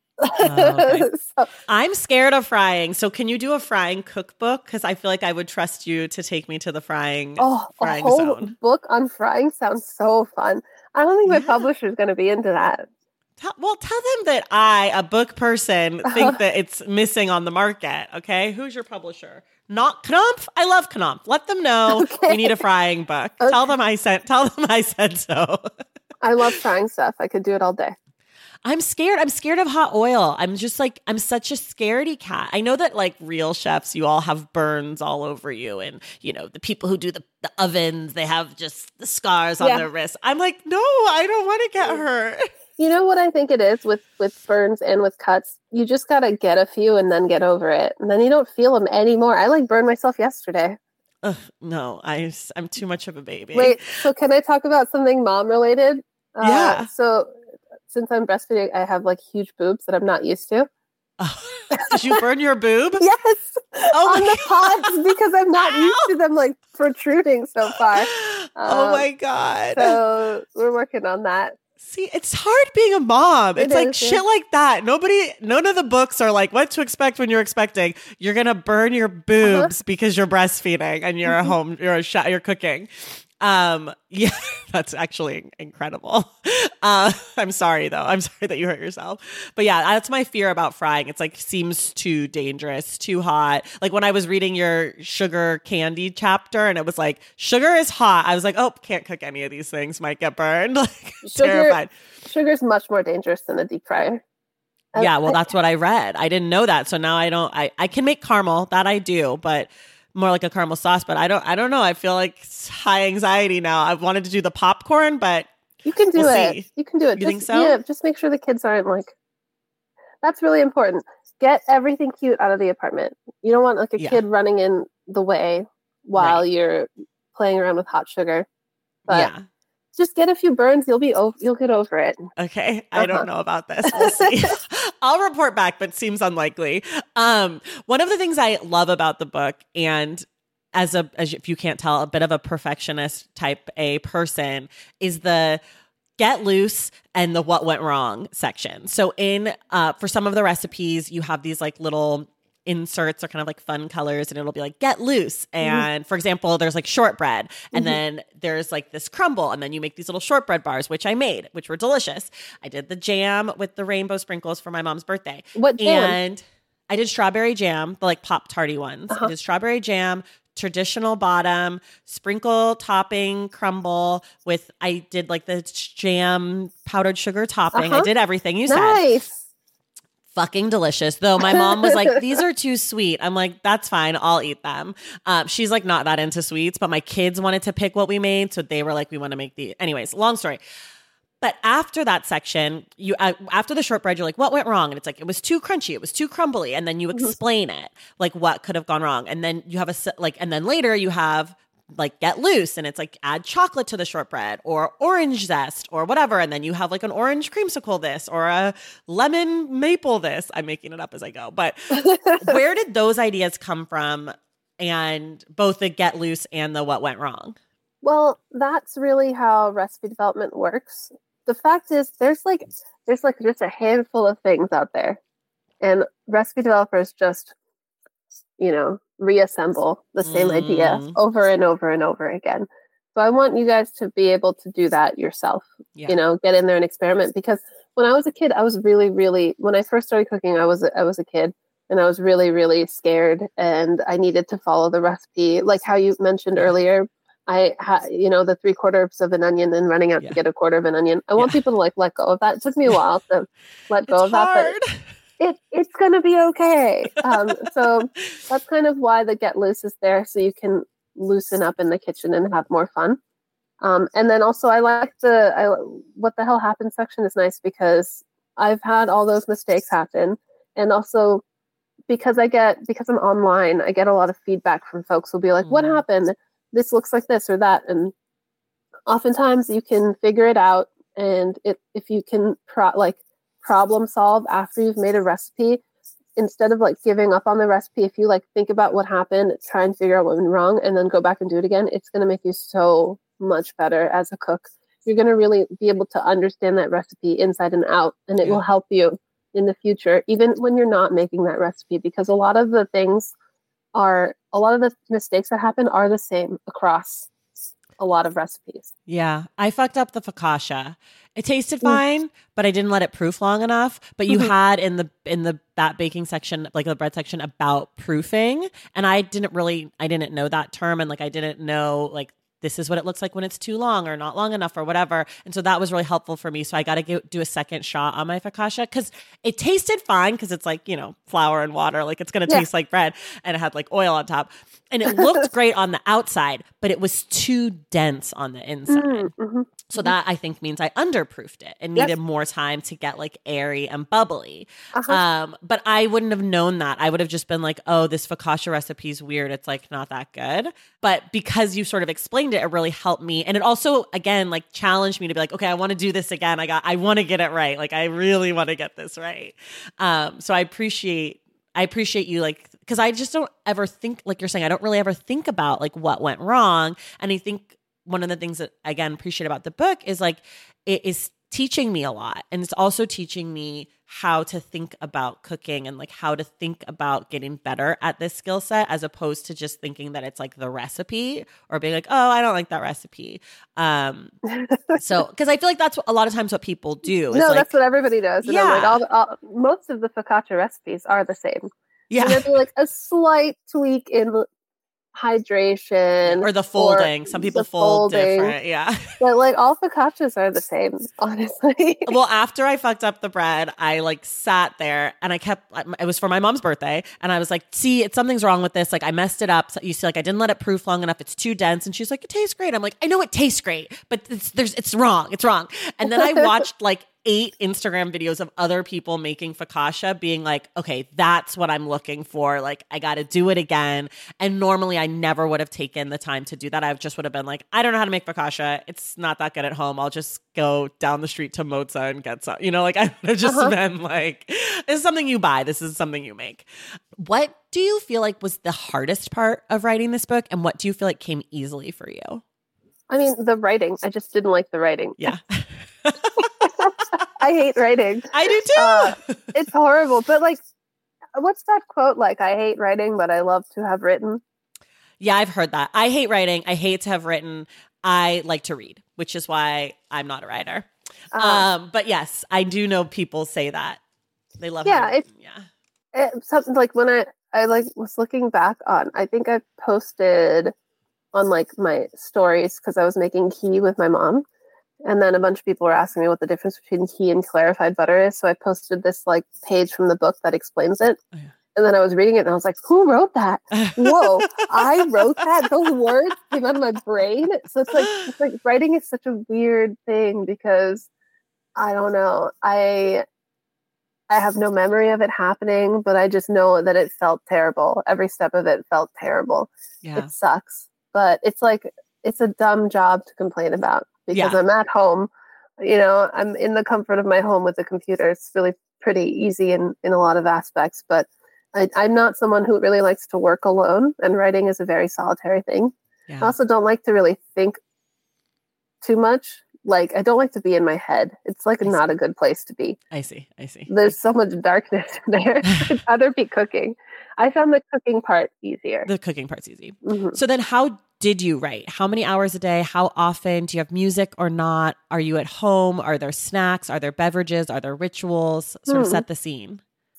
Oh, okay. so, I'm scared of frying. So can you do a frying cookbook? Because I feel like I would trust you to take me to the frying, oh, frying a whole zone. Book on frying sounds so fun. I don't think my yeah. publisher is going to be into that. Tell, well, tell them that I, a book person, think that it's missing on the market. Okay, who's your publisher? Not Knopf. I love Knopf. Let them know okay. we need a frying book. Okay. Tell them I sent. Tell them I said so. I love frying stuff. I could do it all day. I'm scared. I'm scared of hot oil. I'm just like, I'm such a scaredy cat. I know that like real chefs, you all have burns all over you. And, you know, the people who do the, the ovens, they have just the scars on yeah. their wrists. I'm like, no, I don't want to get hurt. You know what I think it is with, with burns and with cuts? You just got to get a few and then get over it. And then you don't feel them anymore. I like burned myself yesterday. Ugh, no, I, I'm too much of a baby. Wait, so can I talk about something mom related? Uh, yeah. So since I'm breastfeeding, I have like huge boobs that I'm not used to. Oh, did you burn your boob? Yes. Oh on the pods because I'm not Ow. used to them like protruding so far. Um, oh my God. So we're working on that. See, it's hard being a mom. It's it like is, shit yeah. like that. Nobody, none of the books are like what to expect when you're expecting. You're going to burn your boobs uh-huh. because you're breastfeeding and you're at home, you're a sh- you're cooking. Um, yeah, that's actually incredible. Uh, I'm sorry though. I'm sorry that you hurt yourself. But yeah, that's my fear about frying. It's like seems too dangerous, too hot. Like when I was reading your sugar candy chapter and it was like, sugar is hot. I was like, oh, can't cook any of these things. Might get burned. Like sugar, terrified. Sugar is much more dangerous than a deep fryer. Yeah, well, that's what I read. I didn't know that. So now I don't, I, I can make caramel. That I do, but more like a caramel sauce, but I don't I don't know. I feel like high anxiety now. I've wanted to do the popcorn, but you can do we'll it. See. You can do it. You just, think so? Yeah, just make sure the kids aren't like, that's really important. Get everything cute out of the apartment. You don't want like a yeah. kid running in the way while right. you're playing around with hot sugar. But yeah. just get a few burns. You'll be o- you'll get over it. Okay. Uh-huh. I don't know about this. We'll see. I'll report back, but seems unlikely. Um, one of the things I love about the book, and as a, as if you can't tell, a bit of a perfectionist type A person, is the get loose and the what went wrong section. So in, uh, for some of the recipes, you have these like little inserts or kind of like fun colors, and it'll be like get loose. And mm-hmm. for example, there's like shortbread, and mm-hmm. then there's like this crumble, and then you make these little shortbread bars, which I made, which were delicious. I did the jam with the rainbow sprinkles for my mom's birthday. What jam? And I did strawberry jam, the like Pop-Tarty ones. Uh-huh. I did strawberry jam, traditional bottom, sprinkle topping, crumble with, I did like the jam powdered sugar topping. Uh-huh. I did everything you nice. said. Nice. Fucking delicious. Though my mom was like, these are too sweet. I'm like, that's fine. I'll eat them. Um, she's like not that into sweets, but my kids wanted to pick what we made. So they were like, we want to make the, anyways, long story. But after that section, you uh, after the shortbread, you're like, what went wrong? And it's like, it was too crunchy. It was too crumbly. And then you explain mm-hmm. it, like what could have gone wrong. And then you have a, like, and then later you have like Get Loose, and it's like add chocolate to the shortbread or orange zest or whatever. And then you have like an orange creamsicle this or a lemon maple this. I'm making it up as I go. But where did those ideas come from? And both the Get Loose and the What Went Wrong? Well, that's really how recipe development works. The fact is there's like there's like just a handful of things out there. And recipe developers just, you know, reassemble the same mm. idea over and over and over again. So I want you guys to be able to do that yourself, yeah. you know, get in there and experiment. Because when I was a kid, I was really, really, when I first started cooking, I was, I was a kid and I was really, really scared and I needed to follow the recipe. Like how you mentioned earlier, I had, you know, the three quarters of an onion and running out yeah. to get a quarter of an onion. I want yeah. people to like let go of that. It took me a while to let go it's of that. Hard. But It, it's going to be okay. Um, so that's kind of why the Get Loose is there, so you can loosen up in the kitchen and have more fun. Um, and then also I like the I, what the hell happened section is nice because I've had all those mistakes happen. And also because I get, because I'm online, I get a lot of feedback from folks who'll be like, mm. what happened? This looks like this or that. And oftentimes you can figure it out. And it, if you can pro- like, problem solve after you've made a recipe, instead of like giving up on the recipe, if you like think about what happened, try and figure out what went wrong and then go back and do it again, it's going to make you so much better as a cook. You're going to really be able to understand that recipe inside and out, and it yeah. will help you in the future, even when you're not making that recipe, because a lot of the things are, a lot of the mistakes that happen are the same across a lot of recipes. Yeah. I fucked up the focaccia. It tasted fine, but I didn't let it proof long enough. But you mm-hmm. had in the in the that baking section, like the bread section, about proofing, and I didn't really, I didn't know that term, and like I didn't know like this is what it looks like when it's too long or not long enough or whatever. And so that was really helpful for me. So I got to do a second shot on my focaccia because it tasted fine because it's like, you know, flour and water, like it's going to yeah. taste like bread, and it had like oil on top, and it looked great on the outside, but it was too dense on the inside. Mm-hmm. So mm-hmm. that I think means I underproofed it and needed yep. more time to get like airy and bubbly. Uh-huh. Um, but I wouldn't have known that. I would have just been like, oh, this focaccia recipe is weird. It's like not that good. But because you sort of explained it, it really helped me. And it also, again, like challenged me to be like, okay, I want to do this again. I got, I want to get it right. Like I really want to get this right. Um, so I appreciate, I appreciate you like, because I just don't ever think, like you're saying, I don't really ever think about like what went wrong. And I think one of the things that, again, appreciate about the book is like, it is teaching me a lot. And it's also teaching me how to think about cooking and like how to think about getting better at this skill set, as opposed to just thinking that it's like the recipe or being like, oh, I don't like that recipe. Um, so, because I feel like that's what, a lot of times what people do. No, like, that's what everybody does. And yeah. like all, the, all most of the focaccia recipes are the same. Yeah. And there'll be like a slight tweak in hydration or the folding. Or Some people fold folding. different. Yeah. But like all focaccias are the same, honestly. Well, after I fucked up the bread, I like sat there and I kept, it was for my mom's birthday. And I was like, see, it's, something's wrong with this. Like I messed it up. So you see, like I didn't let it proof long enough. It's too dense. And she's like, it tastes great. I'm like, I know it tastes great, but it's, there's, it's wrong. It's wrong. And then I watched like eight Instagram videos of other people making focaccia being like, okay, that's what I'm looking for. Like, I got to do it again. And normally I never would have taken the time to do that. I just would have been like, I don't know how to make focaccia. It's not that good at home. I'll just go down the street to Mozza and get some, you know, like I would have just uh-huh. been like, this is something you buy. This is something you make. What do you feel like was the hardest part of writing this book? And what do you feel like came easily for you? I mean, the writing. I just didn't like the writing. Yeah. I hate writing. I do too. Uh, it's horrible. But like, what's that quote? Like, I hate writing, but I love to have written. Yeah, I've heard that. I hate writing. I hate to have written. I like to read, which is why I'm not a writer. Uh, um, but yes, I do know people say that. They love yeah, it. Yeah. It, something like when I, I like was looking back on, I think I posted on like my stories because I was making ghee with my mom. And then a bunch of people were asking me what the difference between ghee and clarified butter is. So I posted this like page from the book that explains it. Oh, yeah. And then I was reading it and I was like, who wrote that? Whoa, I wrote that? Those words came out of my brain. So it's like, it's like writing is such a weird thing because I don't know. I I have no memory of it happening, but I just know that it felt terrible. Every step of it felt terrible. Yeah. It sucks. but it's like, it's a dumb job to complain about because Yeah. I'm at home, you know, I'm in the comfort of my home with the computer. It's really pretty easy in, in a lot of aspects, but I, I'm not someone who really likes to work alone, and writing is a very solitary thing. Yeah. I also don't like to really think too much. Like, I don't like to be in my head. It's like I not see. a good place to be. I see. I see. There's so much darkness there. I'd rather be cooking. I found the cooking part easier. The cooking part's easy. Mhm. So then how did you write? How many hours a day? How often? Do you have music or not? Are you at home? Are there snacks? Are there beverages? Are there rituals? Sort of Hmm. set the scene.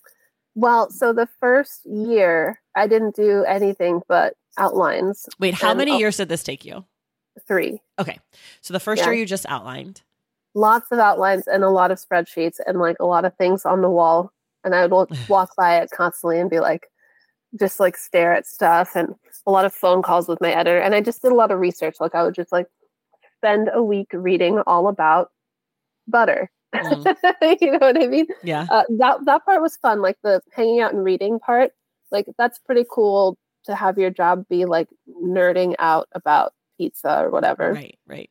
Well, so the first year, I didn't do anything but outlines. Wait, how And, many oh, years did this take you? Three. Okay. So the first Yeah. year you just outlined. Lots of outlines and a lot of spreadsheets and like a lot of things on the wall. And I would walk, walk by it constantly and be like, just like stare at stuff, and a lot of phone calls with my editor. And I just did a lot of research. Like I would just like spend a week reading all about butter. Mm. You know what I mean? Yeah. Uh, that that part was fun. Like the hanging out and reading part. Like that's pretty cool to have your job be like nerding out about pizza or whatever. Right. Right.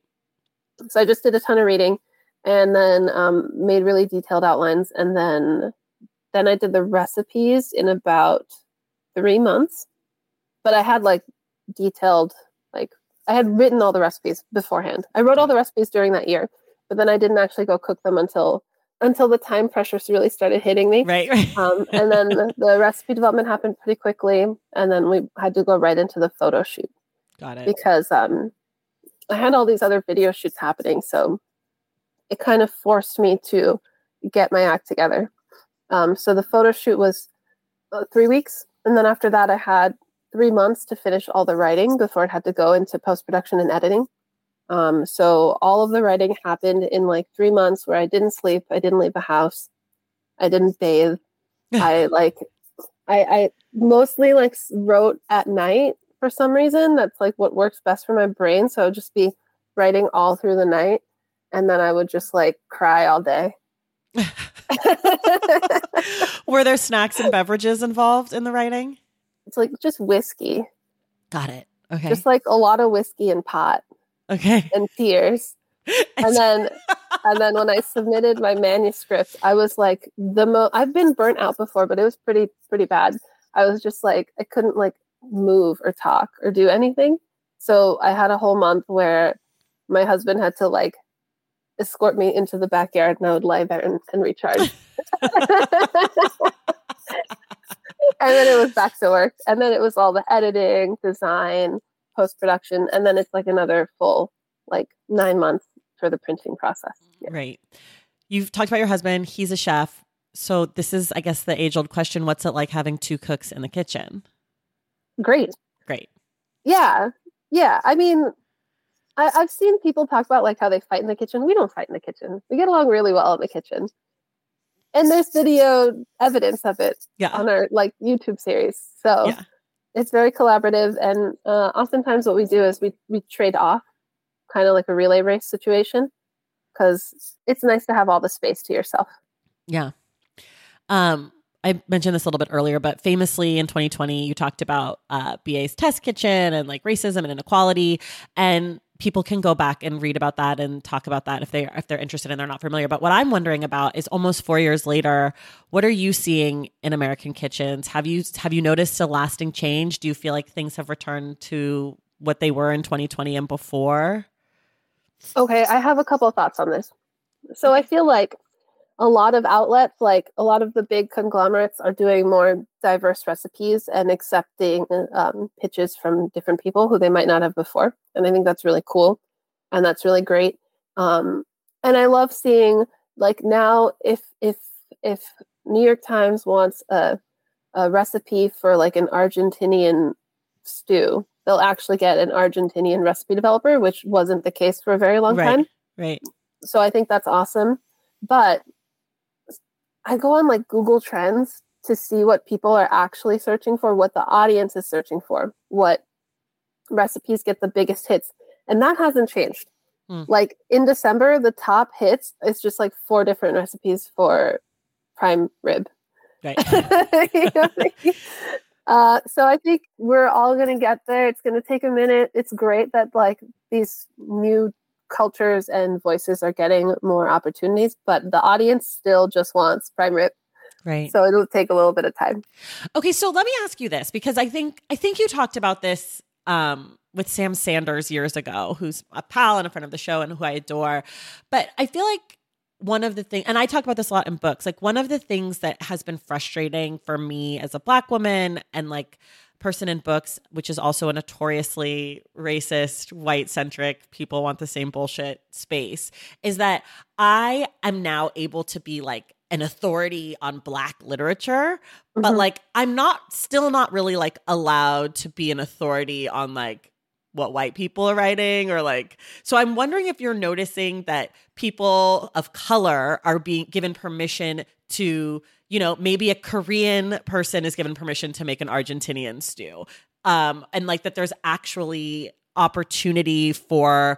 So I just did a ton of reading, and then um, made really detailed outlines, and then then I did the recipes in about three months. But I had like detailed, like I had written all the recipes beforehand. I wrote all the recipes during that year, but then I didn't actually go cook them until until the time pressures really started hitting me. Right. Right. Um, and then the, the recipe development happened pretty quickly, and then we had to go right into the photo shoot Got it. because um, I had all these other video shoots happening. So it kind of forced me to get my act together. Um, so the photo shoot was uh, three weeks. And then after that, I had three months to finish all the writing before it had to go into post-production and editing. Um, so all of the writing happened in like three months where I didn't sleep. I didn't leave the house. I didn't bathe. I like, I, I mostly like wrote at night for some reason. That's like what works best for my brain. So I would just be writing all through the night, and then I would just like cry all day. Were there snacks and beverages involved in the writing? It's like just whiskey, Got it. Okay. just like a lot of whiskey and pot okay. and tears. And then, and then when I submitted my manuscript, I was like the mo. I've been burnt out before, but it was pretty pretty bad. I was just like I couldn't like move or talk or do anything. So I had a whole month where my husband had to like escort me into the backyard, and I would lie there and, and recharge. And then it was back to work. And then it was all the editing, design, post-production. And then it's like another full like nine months for the printing process. Yeah. Right. You've talked about your husband. He's a chef. So this is, I guess, the age-old question. What's it like having two cooks in the kitchen? Great. Great. Yeah. Yeah. I mean, I, I've seen people talk about like how they fight in the kitchen. We don't fight in the kitchen. We get along really well in the kitchen. And there's video evidence of it Yeah. on our like YouTube series. So Yeah. it's very collaborative. And uh, oftentimes what we do is we, we trade off, kind of like a relay race situation, because it's nice to have all the space to yourself. Yeah. Um, I mentioned this a little bit earlier, but famously in twenty twenty, you talked about uh, B A's test kitchen and like racism and inequality, and people can go back and read about that and talk about that if they if they're interested and they're not familiar. But what I'm wondering about is almost four years later, what are you seeing in American kitchens? Have you have you noticed a lasting change? Do you feel like things have returned to what they were in twenty twenty and before? Okay, I have a couple of thoughts on this. So I feel like a lot of outlets, like a lot of the big conglomerates, are doing more diverse recipes and accepting um, pitches from different people who they might not have before. And I think that's really cool. And that's really great. Um, and I love seeing like now if if if New York Times wants a, a recipe for like an Argentinian stew, they'll actually get an Argentinian recipe developer, which wasn't the case for a very long Right. time. Right. So I think that's awesome. But I go on like Google Trends to see what people are actually searching for, what the audience is searching for, what recipes get the biggest hits. And that hasn't changed. Hmm. Like in December, the top hits is just like four different recipes for prime rib. Right. You know what I mean? Uh, so I think we're all going to get there. It's going to take a minute. It's great that like these new cultures and voices are getting more opportunities, but the audience still just wants prime rib. Right. So it'll take a little bit of time. Okay, so let me ask you this, because I think I think you talked about this um, with Sam Sanders years ago, who's a pal and a friend of the show and who I adore. But I feel like one of the things, and I talk about this a lot in books, like one of the things that has been frustrating for me as a Black woman and like person in books, which is also a notoriously racist, white-centric, people want the same bullshit space, is that I am now able to be like an authority on Black literature, but mm-hmm. like I'm not still not really like allowed to be an authority on like what white people are writing or like, so I'm wondering if you're noticing that people of color are being given permission to, you know, maybe a Korean person is given permission to make an Argentinian stew. Um, and like that there's actually opportunity for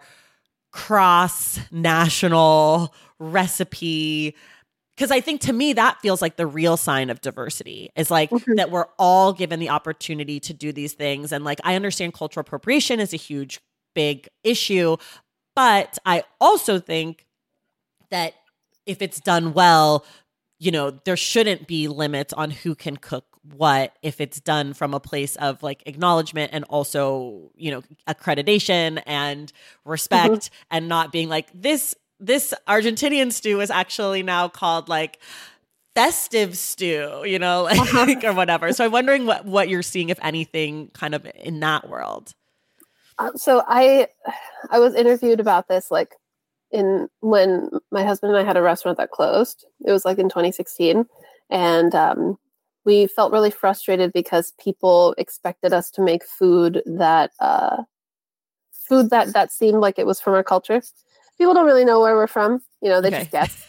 cross-national recipe. Because I think to me, that feels like the real sign of diversity is like mm-hmm. that we're all given the opportunity to do these things. And like, I understand cultural appropriation is a huge, big issue. But I also think that if it's done well, you know, there shouldn't be limits on who can cook what if it's done from a place of like acknowledgement and also, you know, accreditation and respect mm-hmm. and not being like this This Argentinian stew is actually now called like festive stew, you know, like, uh-huh. or whatever. So I'm wondering what, what you're seeing, if anything, kind of in that world. Uh, so I, I was interviewed about this, like in when my husband and I had a restaurant that closed. It was like in twenty sixteen, and um, we felt really frustrated because people expected us to make food that uh, food that that seemed like it was from our culture. People don't really know where we're from. You know, they okay. just guess.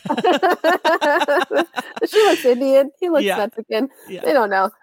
She looks Indian. He looks yeah. Mexican. Yeah. They don't know.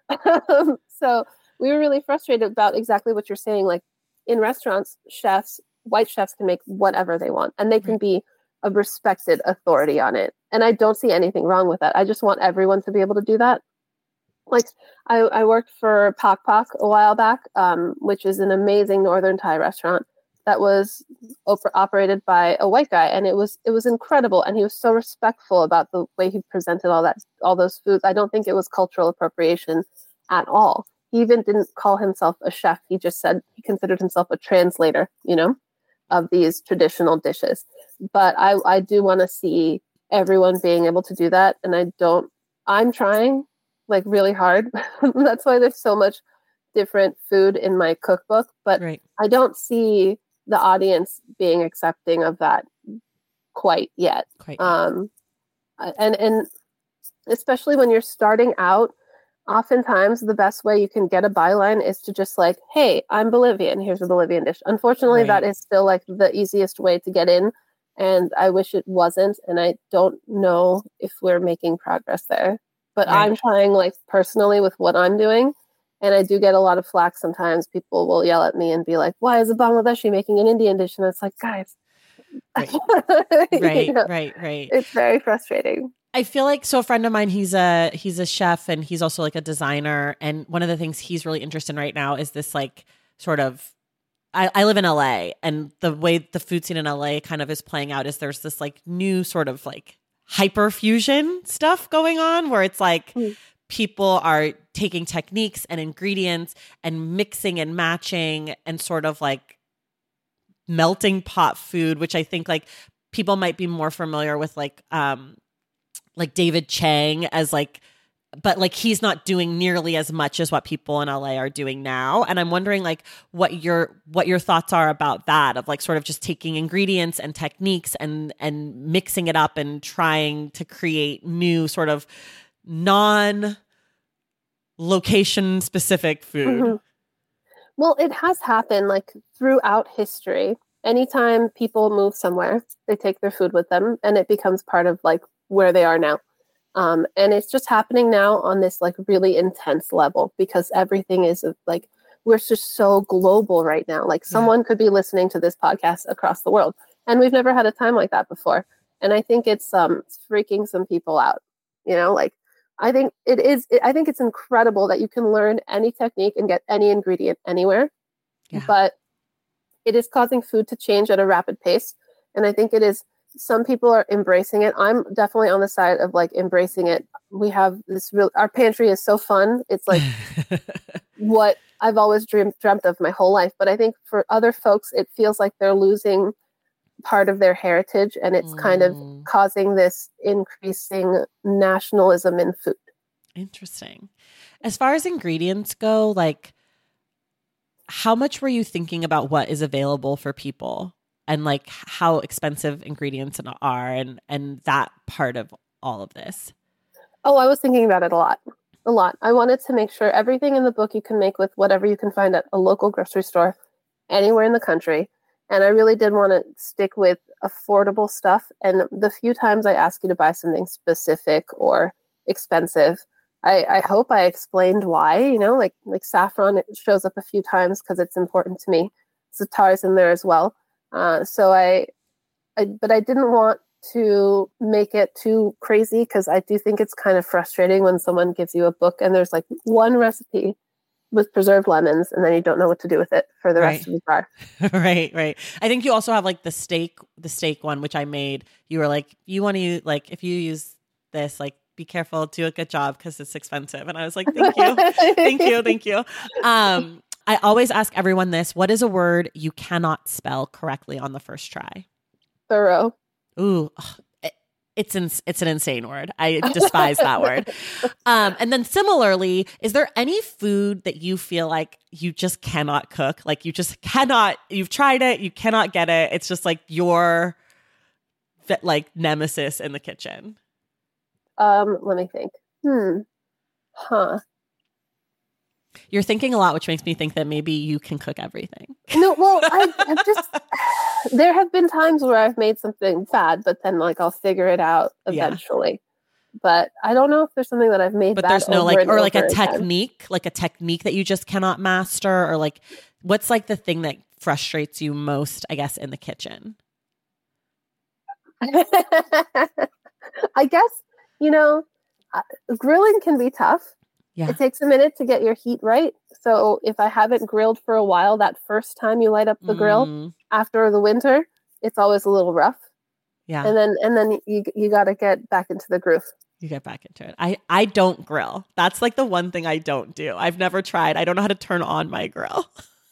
So we were really frustrated about exactly what you're saying. Like in restaurants, chefs, white chefs can make whatever they want. And they can right. be a respected authority on it. And I don't see anything wrong with that. I just want everyone to be able to do that. Like I, I worked for Pak Pak a while back, um, which is an amazing Northern Thai restaurant that was op- operated by a white guy, and it was it was incredible. And he was so respectful about the way he presented all that all those foods. I don't think it was cultural appropriation at all. He even didn't call himself a chef. He just said he considered himself a translator, you know, of these traditional dishes. But I I do want to see everyone being able to do that, and I don't. I'm trying like really hard. That's why there's so much different food in my cookbook, but right. I don't see the audience being accepting of that quite yet. Quite yet. Um, and, and especially when you're starting out, oftentimes the best way you can get a byline is to just like, hey, I'm Bolivian. Here's a Bolivian dish. Unfortunately, right. that is still like the easiest way to get in. And I wish it wasn't. And I don't know if we're making progress there, but right. I'm trying like personally with what I'm doing. And I do get a lot of flack sometimes. People will yell at me and be like, why is a Bangladeshi making an Indian dish? And it's like, guys. Right, right, you know, right, right. It's very frustrating. I feel like, so a friend of mine, he's a he's a chef and he's also like a designer. And one of the things he's really interested in right now is this like sort of, I, I live in L A, and the way the food scene in L A kind of is playing out is there's this like new sort of like hyperfusion stuff going on where it's like, mm. people are taking techniques and ingredients and mixing and matching and sort of like melting pot food, which I think like people might be more familiar with like um like David Chang as like, but like he's not doing nearly as much as what people in L A are doing now. And I'm wondering like what your what your thoughts are about that, of like sort of just taking ingredients and techniques and and mixing it up and trying to create new sort of non location specific food. Mm-hmm. Well, it has happened like throughout history. Anytime people move somewhere, they take their food with them and it becomes part of like where they are now. Um, and it's just happening now on this like really intense level because everything is like, we're just so global right now. Like someone yeah. could be listening to this podcast across the world, and we've never had a time like that before. And I think it's um it's freaking some people out, you know, like I think it is, it, I think it's incredible that you can learn any technique and get any ingredient anywhere, Yeah. but it is causing food to change at a rapid pace. And I think it is, some people are embracing it. I'm definitely on the side of like embracing it. We have this real, our pantry is so fun. It's like what I've always dreamed, dreamt of my whole life. But I think for other folks, it feels like they're losing part of their heritage, and it's mm. kind of causing this increasing nationalism in food. Interesting. As far as ingredients go, like how much were you thinking about what is available for people and like how expensive ingredients are and, and that part of all of this? Oh, I was thinking about it a lot, a lot. I wanted to make sure everything in the book you can make with whatever you can find at a local grocery store anywhere in the country. And I really did want to stick with affordable stuff. And the few times I ask you to buy something specific or expensive, I, I hope I explained why, you know, like like saffron, it shows up a few times because it's important to me. Za'atar's in there as well. Uh, so I, I, but I didn't want to make it too crazy because I do think it's kind of frustrating when someone gives you a book and there's like one recipe with preserved lemons and then you don't know what to do with it for the right. rest of the jar. right, right. I think you also have like the steak, the steak one, which I made. You were like, you want to use, like, if you use this, like, be careful, do a good job because it's expensive. And I was like, thank you, thank you, thank you. Um, I always ask everyone this: what is a word you cannot spell correctly on the first try? Thorough. Ooh. It's an, it's an insane word. I despise that word. Um, and then similarly, is there any food that you feel like you just cannot cook? Like you just cannot, you've tried it, you cannot get it. It's just like your like nemesis in the kitchen. Um, let me think. Hmm. Huh. You're thinking a lot, which makes me think that maybe you can cook everything. No, well, I, I've just, there have been times where I've made something bad, but then like I'll figure it out eventually. Yeah. But I don't know if there's something that I've made but bad. But there's no like, or like a again. technique, like a technique that you just cannot master, or like, what's like the thing that frustrates you most, I guess, in the kitchen? I guess, you know, uh, grilling can be tough. Yeah. It takes a minute to get your heat right. So if I haven't grilled for a while, that first time you light up the mm. grill after the winter, it's always a little rough. Yeah. And then and then you you got to get back into the groove. You get back into it. I, I don't grill. That's like the one thing I don't do. I've never tried. I don't know how to turn on my grill.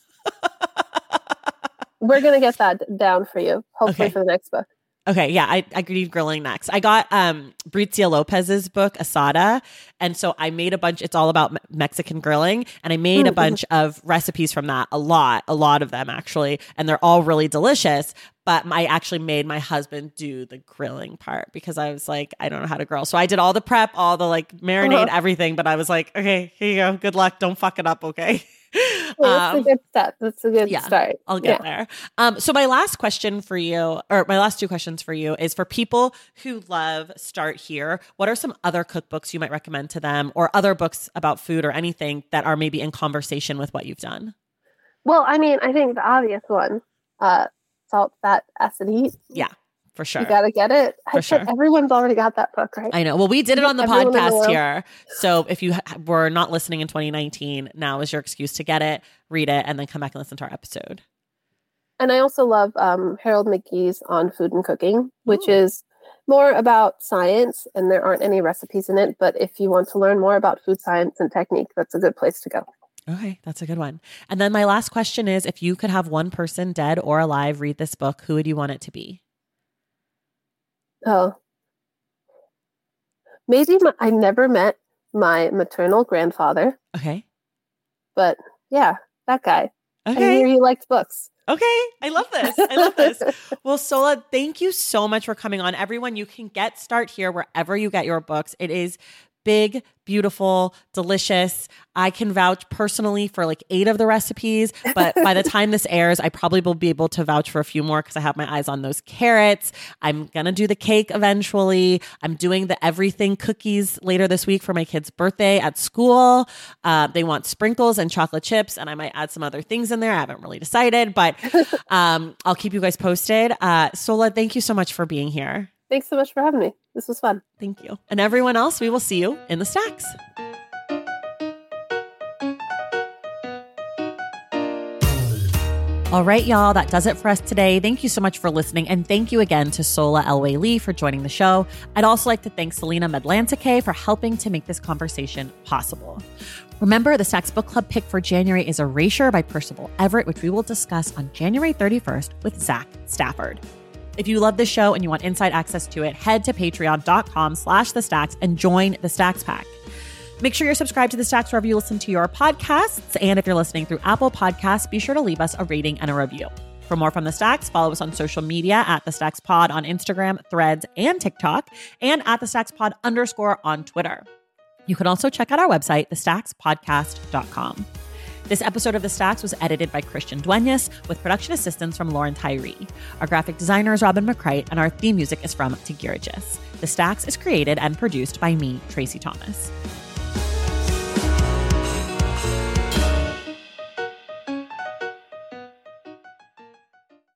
We're going to get that down for you, hopefully okay. for the next book. Okay, yeah, I, I need grilling next. I got um, Bricia Lopez's book, Asada, and so I made a bunch, it's all about me- Mexican grilling, and I made a bunch of recipes from that, a lot, a lot of them actually, and they're all really delicious, but I actually made my husband do the grilling part because I was like, I don't know how to grill. So I did all the prep, all the like marinade, uh-huh. everything, but I was like, okay, here you go, good luck, don't fuck it up, okay? Well, that's um, a good step. That's a good yeah, start. I'll get yeah. there. Um, so my last question for you, or my last two questions for you, is for people who love Start Here. What are some other cookbooks you might recommend to them, or other books about food or anything that are maybe in conversation with what you've done? Well, I mean, I think the obvious one, uh, Salt, Fat, Acid, Heat. Yeah. For sure. You got to get it. For I sure. said everyone's already got that book, right? I know. Well, we did it on the Everyone podcast the here. So if you ha- were not listening in twenty nineteen, now is your excuse to get it, read it, and then come back and listen to our episode. And I also love um, Harold McGee's On Food and Cooking, which Ooh. is more about science, and there aren't any recipes in it. But if you want to learn more about food science and technique, that's a good place to go. Okay, that's a good one. And then my last question is, if you could have one person, dead or alive, read this book, who would you want it to be? Oh, maybe my, I never met my maternal grandfather. Okay. But yeah, that guy. Okay. I hear he liked books. Okay. I love this. I love this. Well, Sola, thank you so much for coming on. Everyone, you can get Start Here wherever you get your books. It is big, beautiful, delicious. I can vouch personally for like eight of the recipes, but by the time this airs, I probably will be able to vouch for a few more because I have my eyes on those carrots. I'm going to do the cake eventually. I'm doing the everything cookies later this week for my kid's birthday at school. Uh, they want sprinkles and chocolate chips, and I might add some other things in there. I haven't really decided, but um, I'll keep you guys posted. Uh, Sola, thank you so much for being here. Thanks so much for having me. This was fun. Thank you. And everyone else, we will see you in the stacks. All right, y'all, that does it for us today. Thank you so much for listening. And thank you again to Sola Elway-Lee for joining the show. I'd also like to thank Selena Medlantike for helping to make this conversation possible. Remember, the Stacks Book Club pick for January is Erasure by Percival Everett, which we will discuss on January thirty-first with Zach Stafford. If you love this show and you want inside access to it, head to patreon.com slash the stacks and join the Stacks Pack. Make sure you're subscribed to the Stacks wherever you listen to your podcasts. And if you're listening through Apple Podcasts, be sure to leave us a rating and a review. For more from the Stacks, follow us on social media at the Stacks Pod on Instagram, Threads, and TikTok, and at the Stacks Pod underscore on Twitter. You can also check out our website, the stacks podcast dot com. This episode of The Stacks was edited by Christian Duenas with production assistance from Lauren Tyree. Our graphic designer is Robin McCrite, and our theme music is from Tigirigis. The Stacks is created and produced by me, Tracy Thomas.